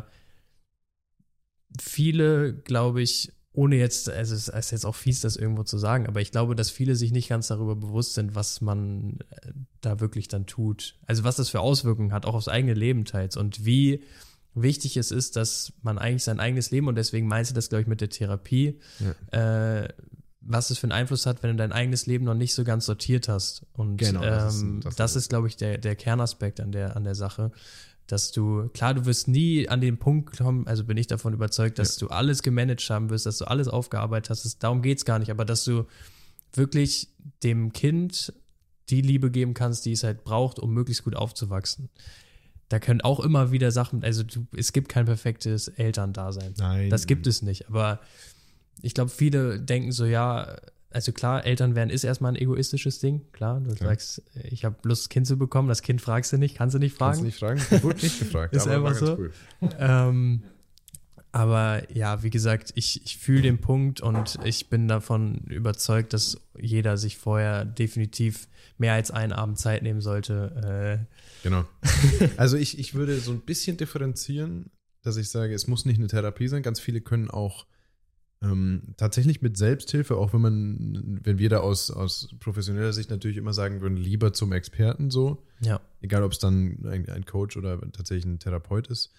viele, glaube ich, ohne jetzt, also es ist jetzt auch fies, das irgendwo zu sagen, aber ich glaube, dass viele sich nicht ganz darüber bewusst sind, was man da wirklich dann tut. Also was das für Auswirkungen hat, auch aufs eigene Leben teils und wie wichtig es ist, dass man eigentlich sein eigenes Leben, und deswegen meinst du das, glaube ich, mit der Therapie, was es für einen Einfluss hat, wenn du dein eigenes Leben noch nicht so ganz sortiert hast. Und
genau,
das ist, glaube ich, der Kernaspekt an der Sache, dass du wirst nie an den Punkt kommen, also bin ich davon überzeugt, dass du alles gemanagt haben wirst, dass du alles aufgearbeitet hast, darum geht es gar nicht, aber dass du wirklich dem Kind die Liebe geben kannst, die es halt braucht, um möglichst gut aufzuwachsen. Da können auch immer wieder Sachen, also es gibt kein perfektes Elterndasein.
Nein.
Das gibt es nicht, aber ich glaube, viele denken so, ja, also klar, Eltern werden ist erstmal ein egoistisches Ding, klar. Du sagst, ich habe Lust, Kind zu bekommen, das Kind fragst du nicht, kannst du nicht fragen.
Kannst du nicht fragen, wurde nicht gefragt,
ist aber einfach so. Cool. Aber ja, wie gesagt, ich fühle den Punkt und ich bin davon überzeugt, dass jeder sich vorher definitiv mehr als einen Abend Zeit nehmen sollte.
Genau. Also ich würde so ein bisschen differenzieren, dass ich sage, es muss nicht eine Therapie sein. Ganz viele können auch Tatsächlich mit Selbsthilfe, auch wenn wir da aus professioneller Sicht natürlich immer sagen würden, lieber zum Experten so.
Ja.
Egal, ob es dann ein Coach oder tatsächlich ein Therapeut ist.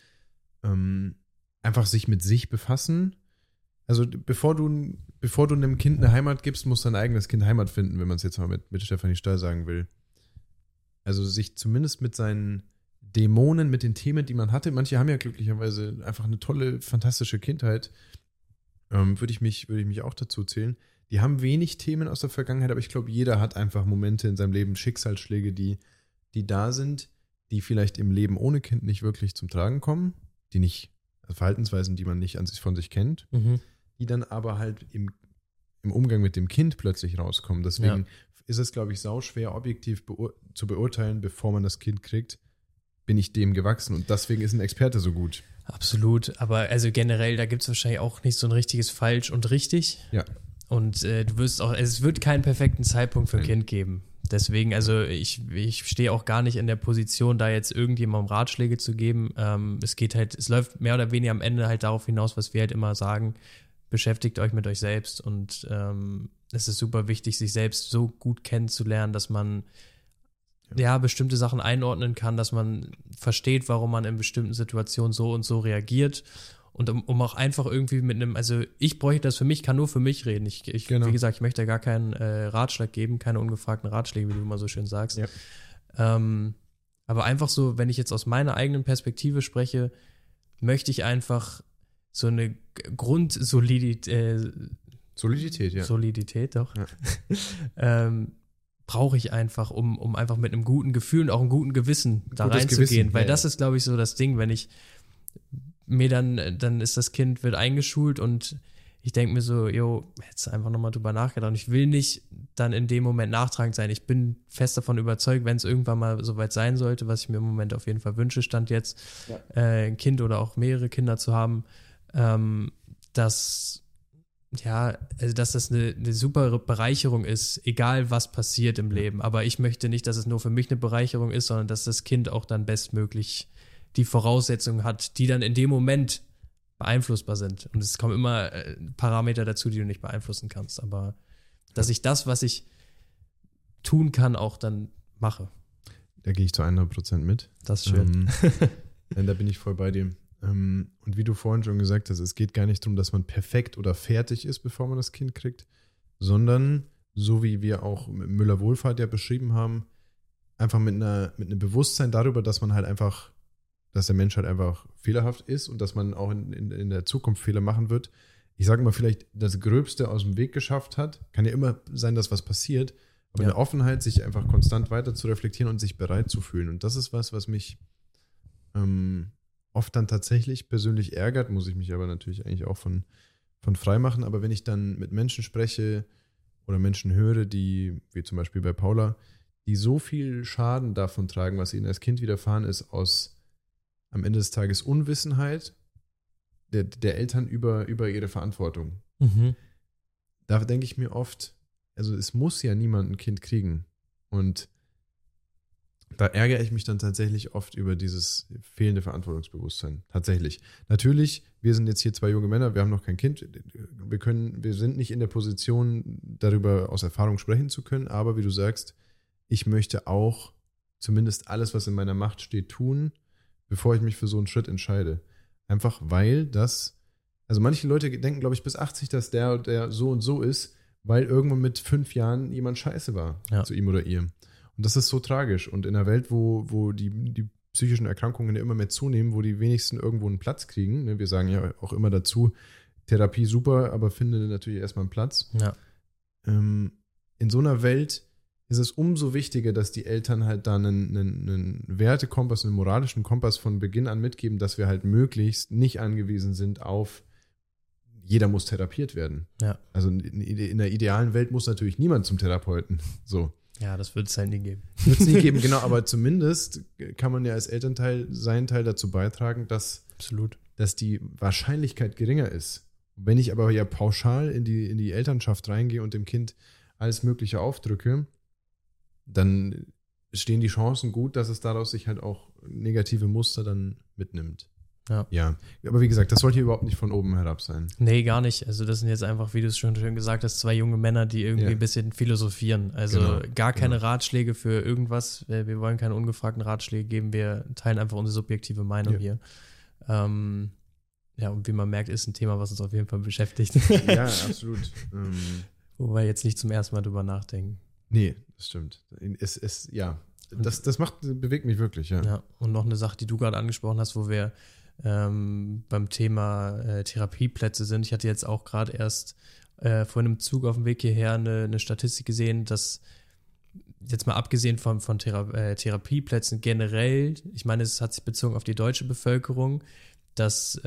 Einfach sich mit sich befassen. Also bevor du einem Kind eine Heimat gibst, muss dein eigenes Kind Heimat finden, wenn man es jetzt mal mit Stefanie Stahl sagen will. Also sich zumindest mit seinen Dämonen, mit den Themen, die man hatte. Manche haben ja glücklicherweise einfach eine tolle, fantastische Kindheit. Würde ich mich auch dazu zählen. Die haben wenig Themen aus der Vergangenheit, aber ich glaube, jeder hat einfach Momente in seinem Leben, Schicksalsschläge, die da sind, die vielleicht im Leben ohne Kind nicht wirklich zum Tragen kommen, die nicht, also Verhaltensweisen, die man nicht von sich kennt, die dann aber halt im Umgang mit dem Kind plötzlich rauskommen. Deswegen ist es, glaube ich, sauschwer objektiv zu beurteilen, bevor man das Kind kriegt, bin ich dem gewachsen. Und deswegen ist ein Experte so gut.
Absolut, aber also generell, da gibt es wahrscheinlich auch nicht so ein richtiges Falsch und richtig.
Ja.
Und es wird keinen perfekten Zeitpunkt für ein Kind geben. Deswegen, also ich stehe auch gar nicht in der Position, da jetzt irgendjemandem Ratschläge zu geben. Es läuft mehr oder weniger am Ende halt darauf hinaus, was wir halt immer sagen, beschäftigt euch mit euch selbst und es ist super wichtig, sich selbst so gut kennenzulernen, dass man bestimmte Sachen einordnen kann, dass man versteht, warum man in bestimmten Situationen so und so reagiert und um auch einfach irgendwie also ich bräuchte das für mich, kann nur für mich reden. Wie gesagt, ich möchte gar keinen Ratschlag geben, keine ungefragten Ratschläge, wie du immer so schön sagst. Ja. Aber einfach so, wenn ich jetzt aus meiner eigenen Perspektive spreche, möchte ich einfach so eine Grundsolidität, Solidität, doch. Ja. Brauche ich einfach, um einfach mit einem guten Gefühl und auch einem guten Gewissen da reinzugehen. Weil das ist, glaube ich, so das Ding, wenn ich mir dann ist das Kind, wird eingeschult und ich denke mir so, hättest einfach nochmal drüber nachgedacht. Und ich will nicht dann in dem Moment nachtragend sein. Ich bin fest davon überzeugt, wenn es irgendwann mal soweit sein sollte, was ich mir im Moment auf jeden Fall wünsche, Stand jetzt, ein Kind oder auch mehrere Kinder zu haben, dass das eine super Bereicherung ist, egal was passiert im Leben. Aber ich möchte nicht, dass es nur für mich eine Bereicherung ist, sondern dass das Kind auch dann bestmöglich die Voraussetzungen hat, die dann in dem Moment beeinflussbar sind. Und es kommen immer Parameter dazu, die du nicht beeinflussen kannst. Aber dass ich das, was ich tun kann, auch dann mache.
Da gehe ich zu 100% mit.
Das ist schön.
Da bin ich voll bei dir. Und wie du vorhin schon gesagt hast, es geht gar nicht darum, dass man perfekt oder fertig ist, bevor man das Kind kriegt, sondern, so wie wir auch Müller-Wohlfahrt ja beschrieben haben, einfach mit einem Bewusstsein darüber, dass man halt einfach, dass der Mensch halt einfach fehlerhaft ist und dass man auch in der Zukunft Fehler machen wird. Ich sage mal, vielleicht das Gröbste aus dem Weg geschafft hat. Kann ja immer sein, dass was passiert, aber eine Offenheit, sich einfach konstant weiter zu reflektieren und sich bereit zu fühlen. Und das ist was mich oft dann tatsächlich persönlich ärgert, muss ich mich aber natürlich eigentlich auch von frei machen. Aber wenn ich dann mit Menschen spreche oder Menschen höre, die, wie zum Beispiel bei Paula, die so viel Schaden davon tragen, was ihnen als Kind widerfahren ist, aus am Ende des Tages Unwissenheit der Eltern über ihre Verantwortung. Da denke ich mir oft, also es muss ja niemand ein Kind kriegen. Und da ärgere ich mich dann tatsächlich oft über dieses fehlende Verantwortungsbewusstsein. Tatsächlich. Natürlich, wir sind jetzt hier 2 junge Männer, wir haben noch kein Kind. Wir sind nicht in der Position, darüber aus Erfahrung sprechen zu können, aber wie du sagst, ich möchte auch zumindest alles, was in meiner Macht steht, tun, bevor ich mich für so einen Schritt entscheide. Einfach weil also manche Leute denken, glaube ich, bis 80, dass der so und so ist, weil irgendwann mit 5 Jahren jemand scheiße war zu ihm oder ihr. Und das ist so tragisch. Und in einer Welt, wo die psychischen Erkrankungen ja immer mehr zunehmen, wo die wenigsten irgendwo einen Platz kriegen, ne? Wir sagen ja auch immer dazu, Therapie super, aber finde natürlich erstmal einen Platz.
Ja.
In so einer Welt ist es umso wichtiger, dass die Eltern halt da einen Wertekompass, einen moralischen Kompass von Beginn an mitgeben, dass wir halt möglichst nicht angewiesen sind auf jeder muss therapiert werden.
Ja.
Also in der idealen Welt muss natürlich niemand zum Therapeuten. So.
Ja, das wird es halt nie geben.
Wird es nie geben, genau, aber zumindest kann man ja als Elternteil seinen Teil dazu beitragen, dass die Wahrscheinlichkeit geringer ist. Wenn ich aber ja pauschal in die Elternschaft reingehe und dem Kind alles Mögliche aufdrücke, dann stehen die Chancen gut, dass es daraus sich halt auch negative Muster dann mitnimmt. Ja, aber wie gesagt, das sollte hier überhaupt nicht von oben herab sein.
Nee, gar nicht. Also das sind jetzt einfach, wie du es schon schön gesagt hast, 2 junge Männer, die irgendwie ein bisschen philosophieren. Also gar keine Ratschläge für irgendwas. Wir wollen keine ungefragten Ratschläge geben. Wir teilen einfach unsere subjektive Meinung hier. Und wie man merkt, ist ein Thema, was uns auf jeden Fall beschäftigt.
Ja, absolut.
Wo wir jetzt nicht zum ersten Mal drüber nachdenken.
Nee, das stimmt. Das bewegt mich wirklich,
Ja, und noch eine Sache, die du gerade angesprochen hast, wo wir beim Thema Therapieplätze sind. Ich hatte jetzt auch gerade erst vor einem Zug auf dem Weg hierher eine Statistik gesehen, dass jetzt mal abgesehen von Therapieplätzen generell, ich meine, es hat sich bezogen auf die deutsche Bevölkerung, dass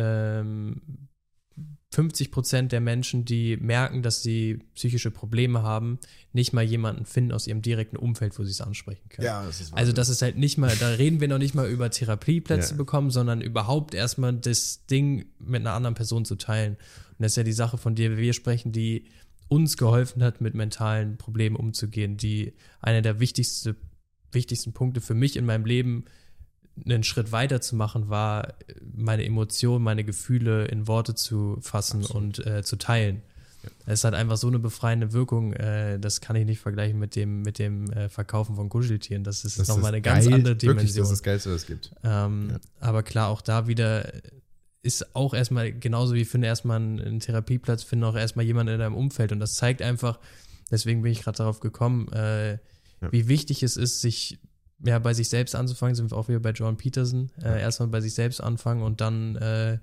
50% der Menschen, die merken, dass sie psychische Probleme haben, nicht mal jemanden finden aus ihrem direkten Umfeld, wo sie es ansprechen können.
Ja, das ist wahr.
Also das ist halt nicht mal, da reden wir noch nicht mal über Therapieplätze bekommen, sondern überhaupt erstmal das Ding mit einer anderen Person zu teilen. Und das ist ja die Sache, von der wir sprechen, die uns geholfen hat, mit mentalen Problemen umzugehen, die einer der wichtigsten Punkte für mich in meinem Leben, einen Schritt weiter zu machen, war, meine Emotionen, meine Gefühle in Worte zu fassen und zu teilen. Ja. Es hat einfach so eine befreiende Wirkung, das kann ich nicht vergleichen mit dem Verkaufen von Kuscheltieren. Das ist nochmal eine ganz andere Dimension.
Wirklich, das ist das Geilste, was es gibt.
Aber klar, auch da wieder ist auch erstmal, genauso wie finde erstmal einen Therapieplatz, finde auch erstmal jemanden in deinem Umfeld. Und das zeigt einfach, deswegen bin ich gerade darauf gekommen, wie wichtig es ist, sich bei sich selbst anzufangen, sind wir auch wieder bei Jordan Peterson. Erstmal bei sich selbst anfangen und dann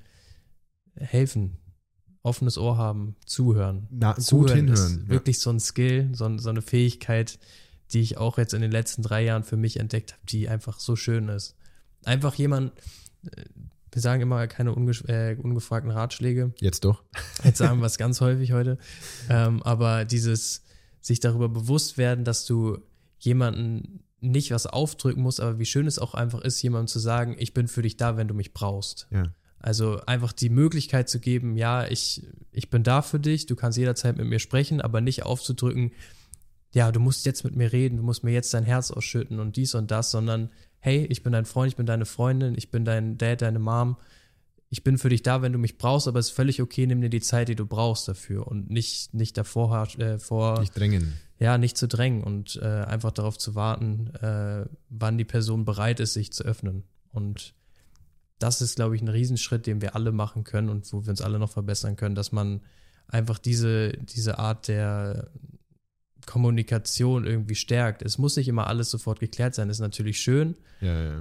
helfen, offenes Ohr haben, zuhören.
Gut hinhören.
Ist wirklich so ein Skill, so eine Fähigkeit, die ich auch jetzt in den letzten 3 Jahren für mich entdeckt habe, die einfach so schön ist. Einfach jemand, wir sagen immer keine ungefragten Ratschläge.
Jetzt doch.
Jetzt sagen wir es ganz häufig heute. Aber dieses sich darüber bewusst werden, dass du jemanden nicht was aufdrücken musst, aber wie schön es auch einfach ist, jemandem zu sagen, ich bin für dich da, wenn du mich brauchst.
Ja.
Also einfach die Möglichkeit zu geben, ja, ich bin da für dich, du kannst jederzeit mit mir sprechen, aber nicht aufzudrücken, ja, du musst jetzt mit mir reden, du musst mir jetzt dein Herz ausschütten und dies und das, sondern hey, ich bin dein Freund, ich bin deine Freundin, ich bin dein Dad, deine Mom, ich bin für dich da, wenn du mich brauchst, aber es ist völlig okay, nimm dir die Zeit, die du brauchst dafür und nicht davor
nicht drängen.
Ja, nicht zu drängen und einfach darauf zu warten, wann die Person bereit ist, sich zu öffnen. Und das ist, glaube ich, ein Riesenschritt, den wir alle machen können und wo wir uns alle noch verbessern können, dass man einfach diese Art der Kommunikation irgendwie stärkt. Es muss nicht immer alles sofort geklärt sein, ist natürlich schön.
Ja.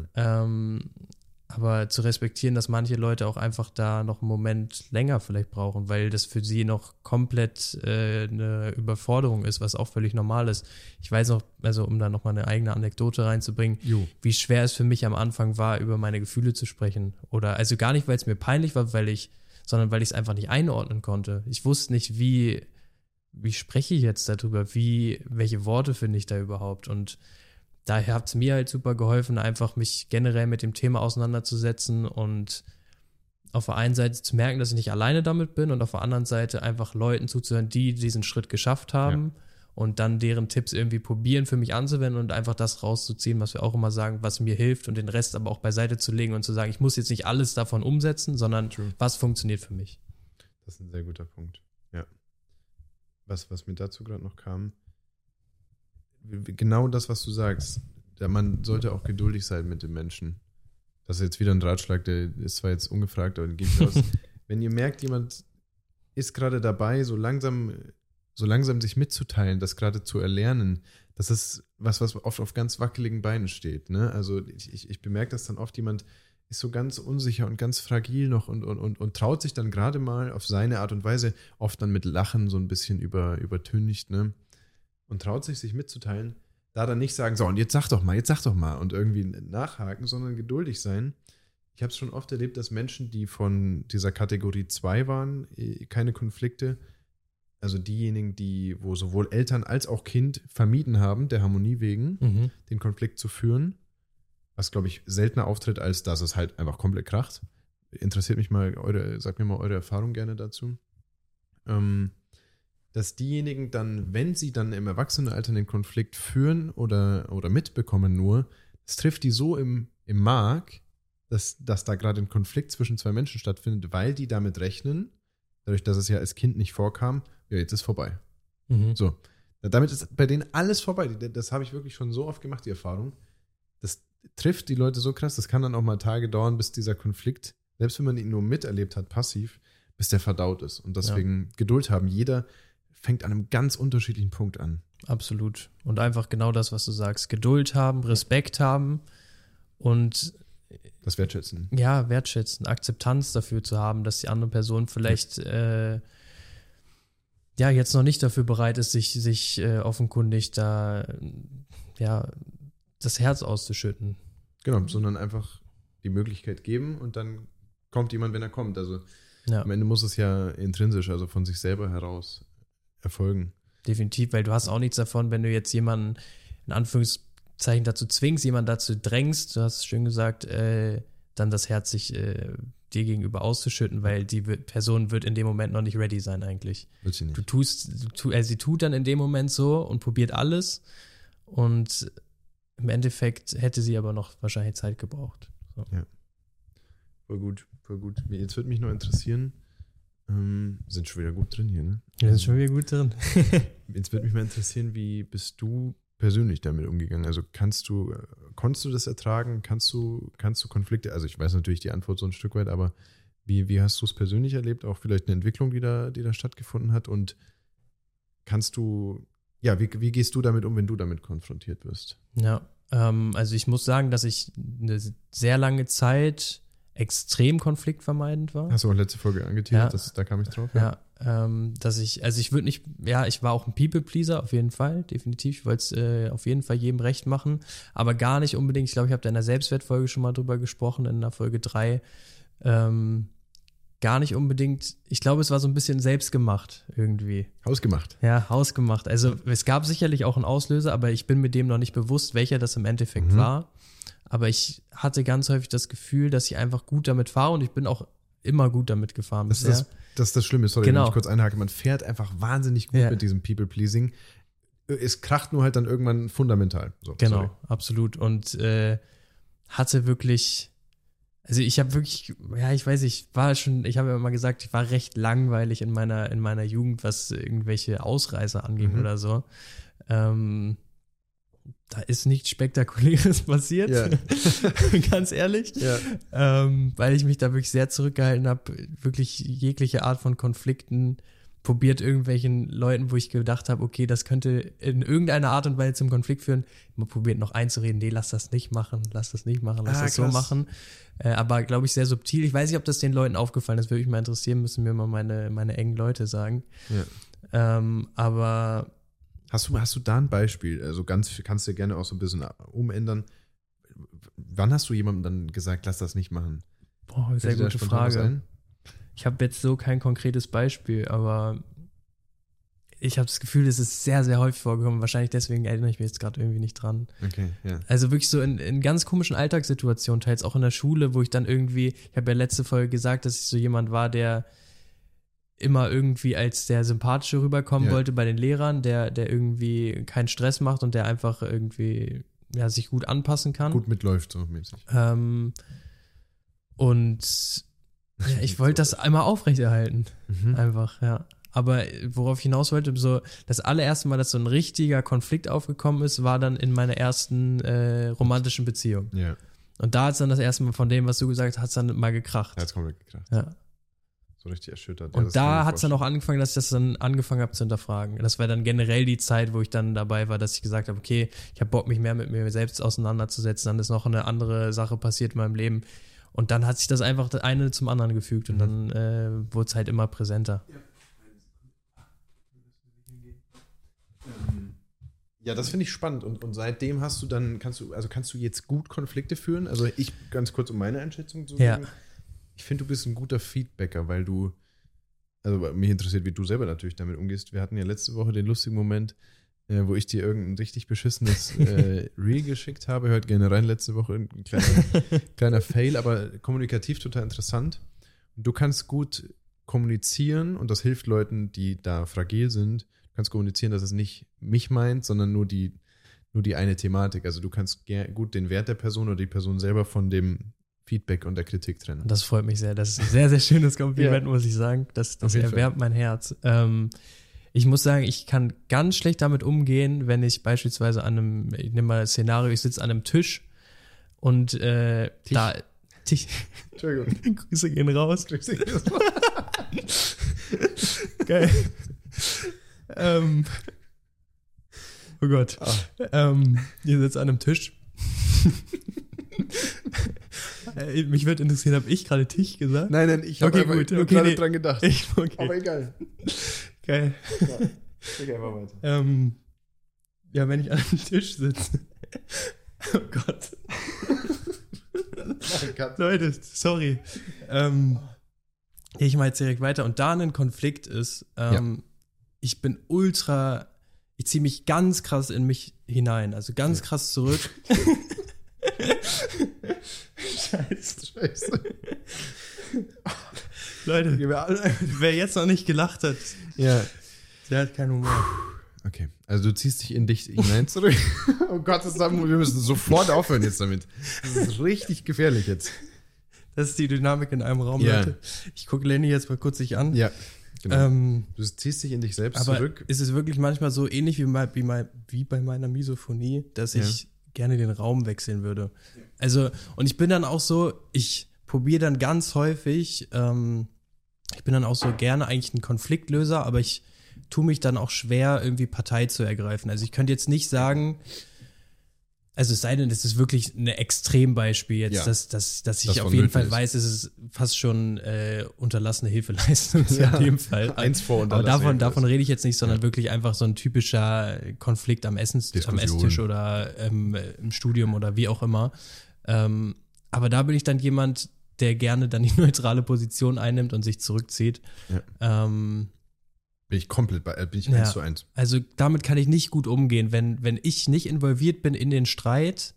Aber zu respektieren, dass manche Leute auch einfach da noch einen Moment länger vielleicht brauchen, weil das für sie noch komplett eine Überforderung ist, was auch völlig normal ist. Ich weiß noch, also um da nochmal eine eigene Anekdote reinzubringen, wie schwer es für mich am Anfang war, über meine Gefühle zu sprechen. Oder also gar nicht, weil es mir peinlich war, sondern weil ich es einfach nicht einordnen konnte. Ich wusste nicht, wie spreche ich jetzt darüber, welche Worte finde ich da überhaupt, und daher hat es mir halt super geholfen, einfach mich generell mit dem Thema auseinanderzusetzen und auf der einen Seite zu merken, dass ich nicht alleine damit bin und auf der anderen Seite einfach Leuten zuzuhören, die diesen Schritt geschafft haben und dann deren Tipps irgendwie probieren für mich anzuwenden und einfach das rauszuziehen, was wir auch immer sagen, was mir hilft, und den Rest aber auch beiseite zu legen und zu sagen, ich muss jetzt nicht alles davon umsetzen, sondern was funktioniert für mich.
Das ist ein sehr guter Punkt, ja. Was mir dazu gerade noch kam, genau das, was du sagst. Man sollte auch geduldig sein mit den Menschen. Das ist jetzt wieder ein Ratschlag, der ist zwar jetzt ungefragt, aber den gebe ich raus. Wenn ihr merkt, jemand ist gerade dabei, so langsam sich mitzuteilen, das gerade zu erlernen, das ist was oft auf ganz wackeligen Beinen steht. Ne? Also ich bemerke das dann oft, jemand ist so ganz unsicher und ganz fragil noch und traut sich dann gerade mal auf seine Art und Weise, oft dann mit Lachen so ein bisschen übertüncht, ne? Und traut sich mitzuteilen, da dann nicht sagen, so, und jetzt sag doch mal und irgendwie nachhaken, sondern geduldig sein. Ich habe es schon oft erlebt, dass Menschen, die von dieser Kategorie 2 waren, keine Konflikte, also diejenigen, wo sowohl Eltern als auch Kind vermieden haben, der Harmonie wegen, den Konflikt zu führen, was, glaube ich, seltener auftritt, als dass es halt einfach komplett kracht. Interessiert mich mal, sagt mir mal eure Erfahrung gerne dazu. Dass diejenigen dann, wenn sie dann im Erwachsenenalter den Konflikt führen oder mitbekommen nur, es trifft die so im Mark, dass da gerade ein Konflikt zwischen zwei Menschen stattfindet, weil die damit rechnen, dadurch, dass es ja als Kind nicht vorkam, ja, jetzt ist vorbei. So. Damit ist bei denen alles vorbei. Das habe ich wirklich schon so oft gemacht, die Erfahrung. Das trifft die Leute so krass, das kann dann auch mal Tage dauern, bis dieser Konflikt, selbst wenn man ihn nur miterlebt hat, passiv, bis der verdaut ist. Und deswegen Geduld haben. Jeder fängt an einem ganz unterschiedlichen Punkt an.
Absolut. Und einfach genau das, was du sagst. Geduld haben, Respekt haben und
das Wertschätzen.
Ja, wertschätzen. Akzeptanz dafür zu haben, dass die andere Person vielleicht jetzt noch nicht dafür bereit ist, sich offenkundig da das Herz auszuschütten.
Genau, sondern einfach die Möglichkeit geben und dann kommt jemand, wenn er kommt. Also am Ende muss es ja intrinsisch, also von sich selber heraus erfolgen.
Definitiv, weil du hast auch nichts davon, wenn du jetzt jemanden in Anführungszeichen dazu zwingst, jemanden dazu drängst, du hast es schön gesagt, dann das Herz sich dir gegenüber auszuschütten, weil die Person wird in dem Moment noch nicht ready sein eigentlich.
Wird sie nicht.
Sie tut dann in dem Moment so und probiert alles und im Endeffekt hätte sie aber noch wahrscheinlich Zeit gebraucht. So.
Ja. Voll gut, voll gut. Jetzt würde mich noch interessieren, sind schon wieder gut drin hier, ne?
Wir sind schon wieder gut drin.
Jetzt würde mich mal interessieren, wie bist du persönlich damit umgegangen? Also konntest du das ertragen? Kannst du Konflikte, also ich weiß natürlich die Antwort so ein Stück weit, aber wie hast du es persönlich erlebt? Auch vielleicht eine Entwicklung, die da stattgefunden hat? Und wie gehst du damit um, wenn du damit konfrontiert wirst?
Ja, also ich muss sagen, dass ich eine sehr lange Zeit extrem konfliktvermeidend war.
Hast du auch letzte Folge angeteasert, da kam ich drauf.
Ja, ich war auch ein People-Pleaser, auf jeden Fall, definitiv. Ich wollte es auf jeden Fall jedem recht machen, aber gar nicht unbedingt, ich glaube, ich habe da in der Selbstwertfolge schon mal drüber gesprochen, in der Folge 3, gar nicht unbedingt, ich glaube, es war so ein bisschen selbstgemacht irgendwie.
Hausgemacht.
Ja, hausgemacht. Also es gab sicherlich auch einen Auslöser, aber ich bin mir dem noch nicht bewusst, welcher das im Endeffekt war. Aber ich hatte ganz häufig das Gefühl, dass ich einfach gut damit fahre und ich bin auch immer gut damit gefahren
bisher. Das ist das Schlimme, sorry, wenn ich kurz einhake. Man fährt einfach wahnsinnig gut mit diesem People-Pleasing. Es kracht nur halt dann irgendwann fundamental. So,
genau,
sorry.
Absolut. Und hatte wirklich, also ich habe wirklich, ich weiß nicht, ich habe ja immer gesagt, ich war recht langweilig in meiner Jugend, was irgendwelche Ausreißer anging oder so. Da ist nichts Spektakuläres passiert, ganz ehrlich, weil ich mich da wirklich sehr zurückgehalten habe, wirklich jegliche Art von Konflikten probiert irgendwelchen Leuten, wo ich gedacht habe, okay, das könnte in irgendeiner Art und Weise zum Konflikt führen, immer probiert noch einzureden, nee, lass das nicht machen, lass das so machen, aber glaube ich sehr subtil, ich weiß nicht, ob das den Leuten aufgefallen ist, würde mich mal interessieren, müssen mir mal meine engen Leute sagen, aber
Hast du da ein Beispiel? Also kannst du gerne auch so ein bisschen umändern. Wann hast du jemandem dann gesagt, lass das nicht machen?
Boah, sehr gute Frage. Ich habe jetzt so kein konkretes Beispiel, aber ich habe das Gefühl, es ist sehr, sehr häufig vorgekommen. Wahrscheinlich deswegen erinnere ich mich jetzt gerade irgendwie nicht dran.
Okay, ja.
Also wirklich so in ganz komischen Alltagssituationen, teils auch in der Schule, wo ich dann irgendwie, ich habe ja letzte Folge gesagt, dass ich so jemand war, der immer irgendwie als der Sympathische rüberkommen wollte bei den Lehrern, der irgendwie keinen Stress macht und der einfach irgendwie sich gut anpassen kann.
Gut mitläuft, so mäßig.
Und ich wollte das einmal aufrechterhalten. Einfach, ja. Aber worauf ich hinaus wollte, so das allererste Mal, dass so ein richtiger Konflikt aufgekommen ist, war dann in meiner ersten romantischen Beziehung.
Ja.
Und da hat es dann das erste Mal von dem, was du gesagt hast, hat es dann mal gekracht.
Ja, es komplett gekracht.
Ja.
So richtig erschüttert.
Und da hat es dann auch angefangen, dass ich das dann angefangen habe zu hinterfragen. Das war dann generell die Zeit, wo ich dann dabei war, dass ich gesagt habe, okay, ich habe Bock, mich mehr mit mir selbst auseinanderzusetzen. Dann ist noch eine andere Sache passiert in meinem Leben. Und dann hat sich das einfach das eine zum anderen gefügt und dann wurde es halt immer präsenter.
Ja, das finde ich spannend. Und seitdem kannst du jetzt gut Konflikte führen? Also ich, ganz kurz um meine Einschätzung zu sagen. Ich finde, du bist ein guter Feedbacker, weil mich interessiert, wie du selber natürlich damit umgehst. Wir hatten ja letzte Woche den lustigen Moment, wo ich dir irgendein richtig beschissenes Reel geschickt habe. Hört gerne rein, letzte Woche ein kleiner Fail, aber kommunikativ total interessant. Und du kannst gut kommunizieren und das hilft Leuten, die da fragil sind. Du kannst kommunizieren, dass es nicht mich meint, sondern nur die eine Thematik. Also du kannst gut den Wert der Person oder die Person selber von Feedback und der Kritik trennen.
Das freut mich sehr. Das ist ein sehr, sehr schönes Kompliment, muss ich sagen. Das erwärmt mein Herz. Ich muss sagen, ich kann ganz schlecht damit umgehen, wenn ich beispielsweise ich nehme mal das Szenario, ich sitze an einem Tisch und Tisch. Entschuldigung. Grüße gehen raus. Geil. Oh Gott. Ihr sitzt an einem Tisch. Mich würde interessieren, habe ich gerade Tisch gesagt?
Nein, ich habe gerade dran gedacht. Aber egal.
Geil.
Okay, einfach weiter.
Ja, wenn ich an einem Tisch sitze. Oh Gott. Leute, sorry. Ich mache jetzt direkt weiter. Und da ein Konflikt ist, ich ziehe mich ganz krass in mich hinein, also ganz krass zurück. Scheiße. Leute, wer jetzt noch nicht gelacht hat, der hat keinen Humor.
Okay, also du ziehst dich in dich hinein zurück. Oh Gott, wir müssen sofort aufhören jetzt damit. Das ist richtig gefährlich jetzt.
Das ist die Dynamik in einem Raum, Leute. Ich gucke Lenny jetzt mal kurz sich an.
Ja, genau. Du ziehst dich in dich selbst zurück.
Ist es wirklich manchmal so ähnlich wie bei meiner Misophonie, dass ich gerne den Raum wechseln würde. Also, und ich bin dann auch so, ich probiere dann ganz häufig, ich bin dann auch so gerne eigentlich ein Konfliktlöser, aber ich tue mich dann auch schwer, irgendwie Partei zu ergreifen. Also ich könnte jetzt nicht sagen, also es sei denn, es ist wirklich ein Extrembeispiel jetzt, dass ich auf jeden Fall weiß, es ist fast schon unterlassene Hilfeleistung in dem Fall. Aber davon rede ich jetzt nicht, sondern wirklich einfach so ein typischer Konflikt am Esstisch oder im Studium oder wie auch immer. Aber da bin ich dann jemand, der gerne dann die neutrale Position einnimmt und sich zurückzieht.
Ja. Bin ich komplett bin ich 1:1.
Also damit kann ich nicht gut umgehen, wenn ich nicht involviert bin in den Streit,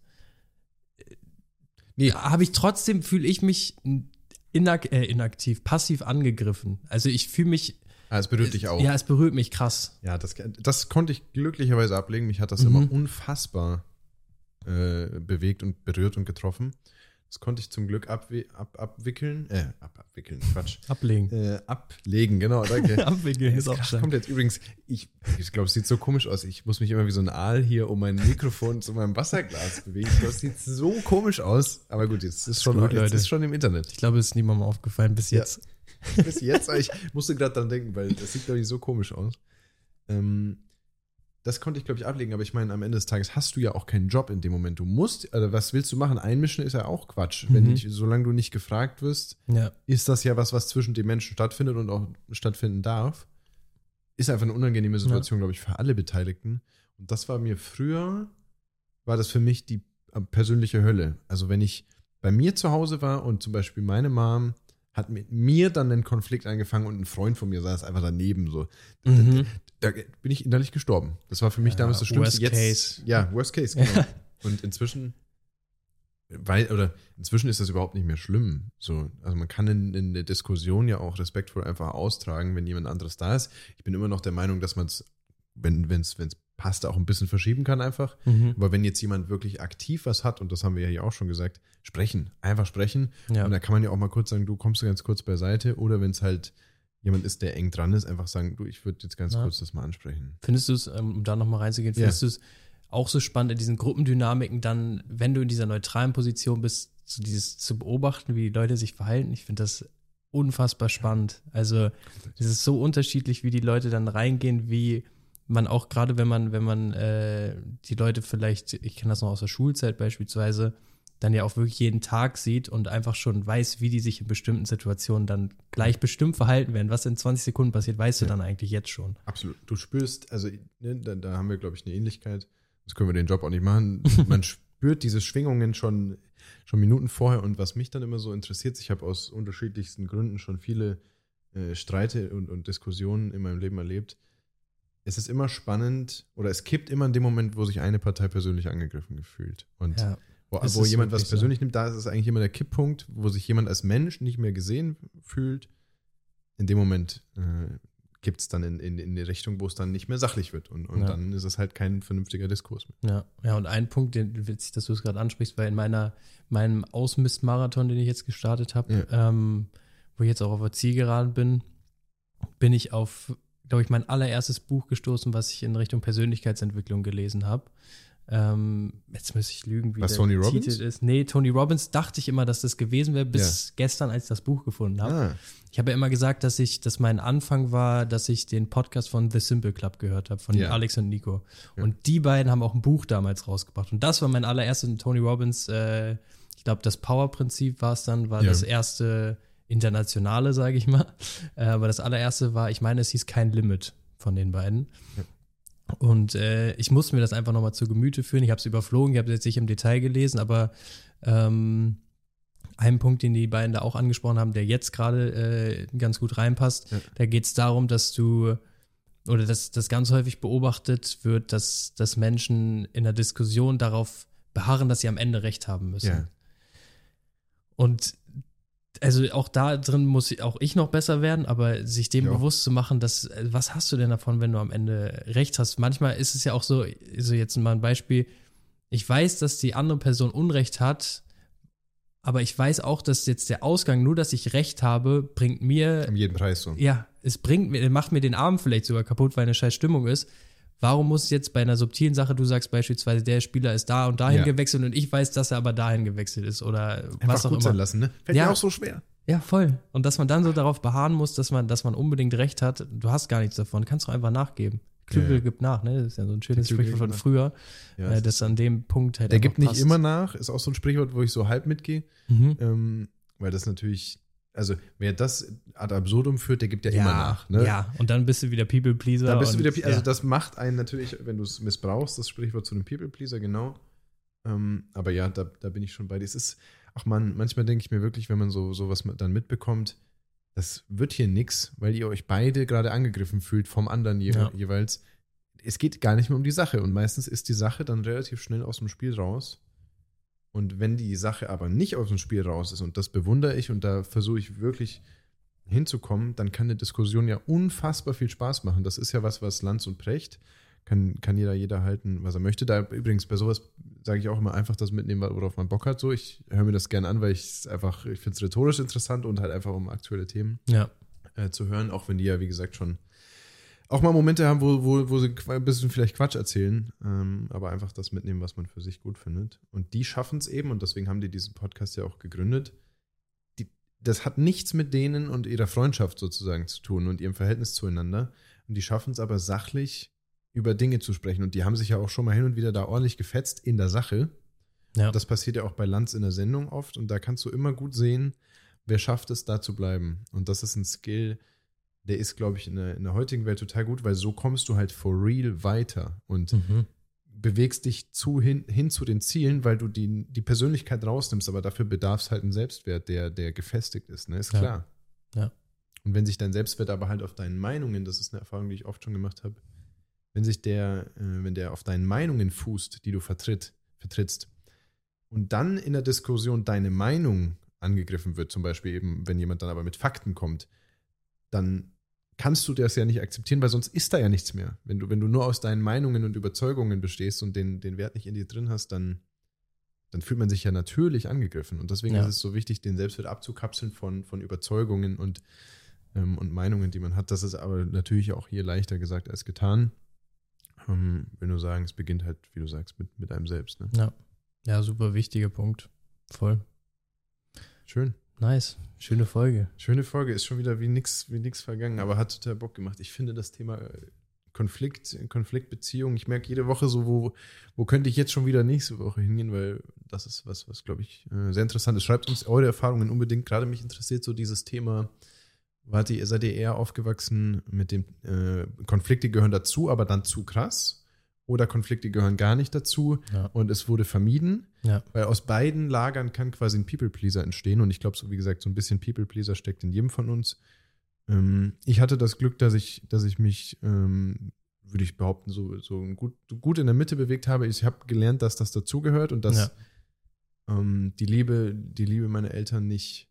fühle ich mich inaktiv, passiv angegriffen. Also ich fühle mich.
Es berührt dich auch.
Ja, es berührt mich krass.
Ja, das konnte ich glücklicherweise ablegen. Mich hat das immer unfassbar bewegt und berührt und getroffen. Das konnte ich zum Glück abwickeln. Quatsch. Ablegen, genau, danke.
Abwickeln ist auch schön.
Kommt jetzt übrigens, ich glaube, es sieht so komisch aus. Ich muss mich immer wie so ein Aal hier um mein Mikrofon zu meinem Wasserglas bewegen. Das sieht so komisch aus. Aber gut, jetzt ist schon im Internet.
Ich glaube, es ist niemandem aufgefallen bis jetzt.
Bis jetzt, ich musste gerade dran denken, weil das sieht, glaube ich, so komisch aus. Das konnte ich, glaube ich, ablegen, aber ich meine, am Ende des Tages hast du ja auch keinen Job in dem Moment. Du musst, also was willst du machen? Einmischen ist ja auch Quatsch. Solange du nicht gefragt wirst, ist das ja was zwischen den Menschen stattfindet und auch stattfinden darf. Ist einfach eine unangenehme Situation, glaube ich, für alle Beteiligten. Und das war das für mich die persönliche Hölle. Also wenn ich bei mir zu Hause war und zum Beispiel meine Mom hat mit mir dann einen Konflikt angefangen und ein Freund von mir saß einfach daneben so. Da bin ich innerlich gestorben. Das war für mich damals das Schlimmste.
Worst Case.
Ja, Worst Case, genau. Ja. Und inzwischen ist das überhaupt nicht mehr schlimm. So, also man kann in der Diskussion ja auch respektvoll einfach austragen, wenn jemand anderes da ist. Ich bin immer noch der Meinung, dass man es, wenn es passt, auch ein bisschen verschieben kann einfach. Aber wenn jetzt jemand wirklich aktiv was hat, und das haben wir ja hier auch schon gesagt, einfach sprechen.
Ja.
Und da kann man ja auch mal kurz sagen, du kommst ganz kurz beiseite. Oder wenn es halt jemand ist, der eng dran ist, einfach sagen, du, ich würde jetzt ganz kurz das mal ansprechen.
Findest du es, um da nochmal reinzugehen, findest du es auch so spannend in diesen Gruppendynamiken dann, wenn du in dieser neutralen Position bist, so dieses zu beobachten, wie die Leute sich verhalten? Ich finde das unfassbar spannend. Also es ist so unterschiedlich, wie die Leute dann reingehen, wie man auch gerade, wenn man die Leute vielleicht, ich kenne das noch aus der Schulzeit beispielsweise, dann ja auch wirklich jeden Tag sieht und einfach schon weiß, wie die sich in bestimmten Situationen dann gleich bestimmt verhalten werden. Was in 20 Sekunden passiert, weißt du dann eigentlich jetzt schon.
Absolut. Du spürst, also da haben wir, glaube ich, eine Ähnlichkeit. Das können wir den Job auch nicht machen. Man spürt diese Schwingungen schon Minuten vorher. Und was mich dann immer so interessiert, ich habe aus unterschiedlichsten Gründen schon viele Streite und Diskussionen in meinem Leben erlebt. Es ist immer spannend oder es kippt immer in dem Moment, wo sich eine Partei persönlich angegriffen gefühlt. Und wo jemand was persönlich nimmt, da ist es eigentlich immer der Kipppunkt, wo sich jemand als Mensch nicht mehr gesehen fühlt. In dem Moment kippt es dann in die Richtung, wo es dann nicht mehr sachlich wird. Und dann ist es halt kein vernünftiger Diskurs
mehr. Ja, und ein Punkt, den witzig, dass du es gerade ansprichst, weil in meinem Ausmist-Marathon, den ich jetzt gestartet habe, wo ich jetzt auch auf der Zielgeraden bin ich auf, glaube ich, mein allererstes Buch gestoßen, was ich in Richtung Persönlichkeitsentwicklung gelesen habe. Jetzt müsste ich lügen, wie
was,
der
Tony Robbins?
Titel ist. Nee, Tony Robbins dachte ich immer, dass das gewesen wäre, bis gestern, als ich das Buch gefunden habe. Ich habe ja immer gesagt, dass mein Anfang war, dass ich den Podcast von The Simple Club gehört habe, von Alex und Nico. Ja. Und die beiden haben auch ein Buch damals rausgebracht. Und das war mein allererstes Tony Robbins, ich glaube, das Power-Prinzip war es dann, war das erste internationale, sage ich mal. Aber das allererste war, ich meine, es hieß Kein Limit von den beiden. Ja. Und ich musste mir das einfach nochmal zu Gemüte führen. Ich habe es überflogen, ich habe es jetzt nicht im Detail gelesen, aber ein Punkt, den die beiden da auch angesprochen haben, der jetzt gerade ganz gut reinpasst, da geht es darum, dass das ganz häufig beobachtet wird, dass Menschen in der Diskussion darauf beharren, dass sie am Ende Recht haben müssen. Ja. Und also auch da drin muss auch ich noch besser werden, aber sich dem bewusst zu machen, dass, was hast du denn davon, wenn du am Ende Recht hast? Manchmal ist es ja auch so, also jetzt mal ein Beispiel, ich weiß, dass die andere Person Unrecht hat, aber ich weiß auch, dass jetzt der Ausgang, nur dass ich Recht habe, bringt mir...
Um jeden Preis so.
Ja, macht mir den Abend vielleicht sogar kaputt, weil eine scheiß Stimmung ist. Warum muss jetzt bei einer subtilen Sache, du sagst beispielsweise, der Spieler ist da und dahin gewechselt und ich weiß, dass er aber dahin gewechselt ist oder
einfach
was auch
gut
immer.
Sein lassen, ne? Fällt mir auch so schwer.
Ja, voll. Und dass man dann so darauf beharren muss, dass man unbedingt Recht hat, du hast gar nichts davon, kannst du einfach nachgeben. Klügel gibt nach, ne? Das ist ja so ein schönes Sprichwort von früher, das an dem Punkt halt
der gibt nicht immer nach, ist auch so ein Sprichwort, wo ich so halb mitgehe, weil das natürlich, also wer das ad absurdum führt, der gibt ja immer nach. Ne?
Ja, und dann bist du wieder People-Pleaser.
Also das macht einen natürlich, wenn du es missbrauchst, das Sprichwort zu einem People-Pleaser, genau. Aber ja, da bin ich schon bei dir. Es ist, manchmal denke ich mir wirklich, wenn man sowas dann mitbekommt, das wird hier nix, weil ihr euch beide gerade angegriffen fühlt vom anderen jeweils. Es geht gar nicht mehr um die Sache und meistens ist die Sache dann relativ schnell aus dem Spiel raus. Und wenn die Sache aber nicht aus dem Spiel raus ist, und das bewundere ich und da versuche ich wirklich hinzukommen, dann kann eine Diskussion ja unfassbar viel Spaß machen. Das ist ja was Lanz und Precht, kann jeder halten, was er möchte. Da übrigens bei sowas sage ich auch immer einfach das mitnehmen, worauf man Bock hat. So, ich höre mir das gerne an, weil ich finde es rhetorisch interessant und halt einfach um aktuelle Themen zu hören, auch wenn die ja, wie gesagt, schon auch mal Momente haben, wo sie ein bisschen vielleicht Quatsch erzählen, aber einfach das mitnehmen, was man für sich gut findet. Und die schaffen es eben, und deswegen haben die diesen Podcast ja auch gegründet. Das hat nichts mit denen und ihrer Freundschaft sozusagen zu tun und ihrem Verhältnis zueinander. Und die schaffen es aber sachlich, über Dinge zu sprechen. Und die haben sich ja auch schon mal hin und wieder da ordentlich gefetzt in der Sache. Ja. Das passiert ja auch bei Lanz in der Sendung oft. Und da kannst du immer gut sehen, wer schafft es, da zu bleiben. Und das ist ein Skill, der ist, glaube ich, in der heutigen Welt total gut, weil so kommst du halt for real weiter und bewegst dich hin zu den Zielen, weil du die Persönlichkeit rausnimmst, aber dafür bedarf es halt einen Selbstwert, der gefestigt ist, ne? Ist klar.
Ja.
Und wenn sich dein Selbstwert aber halt auf deinen Meinungen, das ist eine Erfahrung, die ich oft schon gemacht habe, wenn der auf deinen Meinungen fußt, die du vertrittst, und dann in der Diskussion deine Meinung angegriffen wird, zum Beispiel eben, wenn jemand dann aber mit Fakten kommt, dann kannst du das ja nicht akzeptieren, weil sonst ist da ja nichts mehr. Wenn du nur aus deinen Meinungen und Überzeugungen bestehst und den Wert nicht in dir drin hast, dann fühlt man sich ja natürlich angegriffen. Und deswegen ist es so wichtig, den Selbstwert abzukapseln von Überzeugungen und Meinungen, die man hat. Das ist aber natürlich auch hier leichter gesagt als getan. Wenn du sagst, es beginnt halt, wie du sagst, mit einem selbst. Ne?
Ja, super wichtiger Punkt. Voll.
Schön.
Nice. Schöne Folge.
Ist schon wieder wie nix vergangen, aber hat total Bock gemacht. Ich finde das Thema Konfliktbeziehung, ich merke jede Woche so, wo könnte ich jetzt schon wieder nächste Woche hingehen, weil das ist was glaube ich, sehr interessant ist. Schreibt uns eure Erfahrungen unbedingt. Gerade mich interessiert so dieses Thema, seid ihr eher aufgewachsen mit dem Konflikte gehören dazu, aber dann zu krass? Oder Konflikte gehören gar nicht dazu und es wurde vermieden, weil aus beiden Lagern kann quasi ein People-Pleaser entstehen und ich glaube, so wie gesagt, so ein bisschen People-Pleaser steckt in jedem von uns. Ich hatte das Glück, dass ich mich, würde ich behaupten, so gut in der Mitte bewegt habe. Ich habe gelernt, dass das dazugehört und dass die Liebe meiner Eltern nicht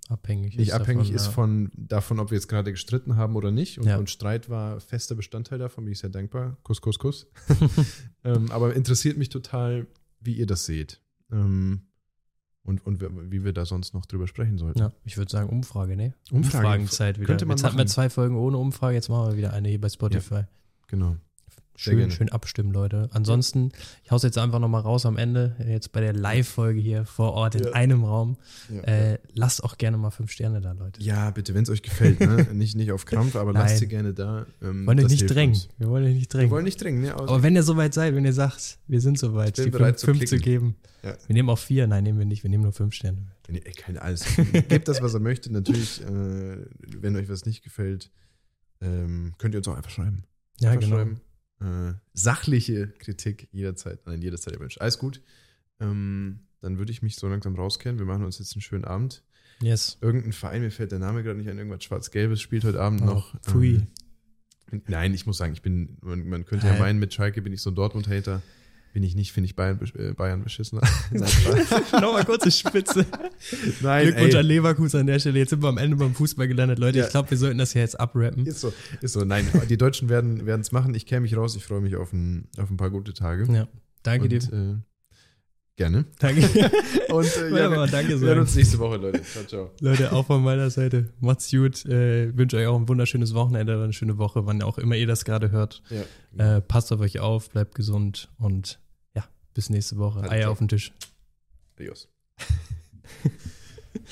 abhängig
nicht abhängig ist
davon,
davon, ob wir jetzt gerade gestritten haben oder nicht. Und Streit war fester Bestandteil davon, bin ich sehr dankbar. Kuss, Kuss, Kuss. Aber interessiert mich total, wie ihr das seht. Und wie wir da sonst noch drüber sprechen sollten.
Ja, ich würde sagen Umfrage, ne?
Umfrage.
Umfragenzeit wieder. Jetzt hatten wir 2 Folgen ohne Umfrage, jetzt machen wir wieder eine hier bei Spotify.
Ja, genau.
Schön abstimmen, Leute. Ansonsten, ich hau's jetzt einfach nochmal raus am Ende, jetzt bei der Live-Folge hier vor Ort in einem Raum. Lasst auch gerne mal 5 Sterne da, Leute.
Ja, bitte, wenn es euch gefällt, ne? nicht auf Krampf, aber lasst sie gerne da.
Wir wollen euch nicht drängen. Wir wollen nicht drängen.
Ne?
Aber wenn ihr soweit seid, wenn ihr sagt, wir sind soweit, die 5 zu geben. Ja. Wir nehmen auch 4, nein, nehmen wir nicht, wir nehmen nur 5 Sterne.
Keine alles. Gebt das, was ihr möchtet. Natürlich, wenn euch was nicht gefällt, könnt ihr uns auch einfach schreiben.
Ja, genau.
Schreiben. Sachliche Kritik jederzeit erwünscht. Alles gut. Dann würde ich mich so langsam rauskehren. Wir machen uns jetzt einen schönen Abend.
Yes.
Irgendein Verein, mir fällt der Name gerade nicht ein, irgendwas Schwarz-Gelbes spielt heute Abend noch.
Pfui.
Nein, ich muss sagen, man könnte ja meinen, mit Schalke bin ich so ein Dortmund-Hater. Bin ich nicht, finde ich Bayern beschissener.
Nochmal kurze Spitze.
Nein,
Glückwunsch an Leverkusen an der Stelle. Jetzt sind wir am Ende beim Fußball gelandet. Leute, ich glaube, wir sollten das ja jetzt abrappen.
Ist so. Nein, die Deutschen werden es machen. Ich kehre mich raus. Ich freue mich auf ein paar gute Tage.
Ja, danke dir.
Gerne.
Danke.
Und
danke
wir hören uns nächste Woche, Leute. Ciao, ciao.
Leute, auch von meiner Seite. Macht's gut. Wünsche euch auch ein wunderschönes Wochenende oder eine schöne Woche, wann auch immer ihr das gerade hört. Ja. Passt auf euch auf, bleibt gesund und ja, bis nächste Woche. Eier auf den Tisch.
Adios.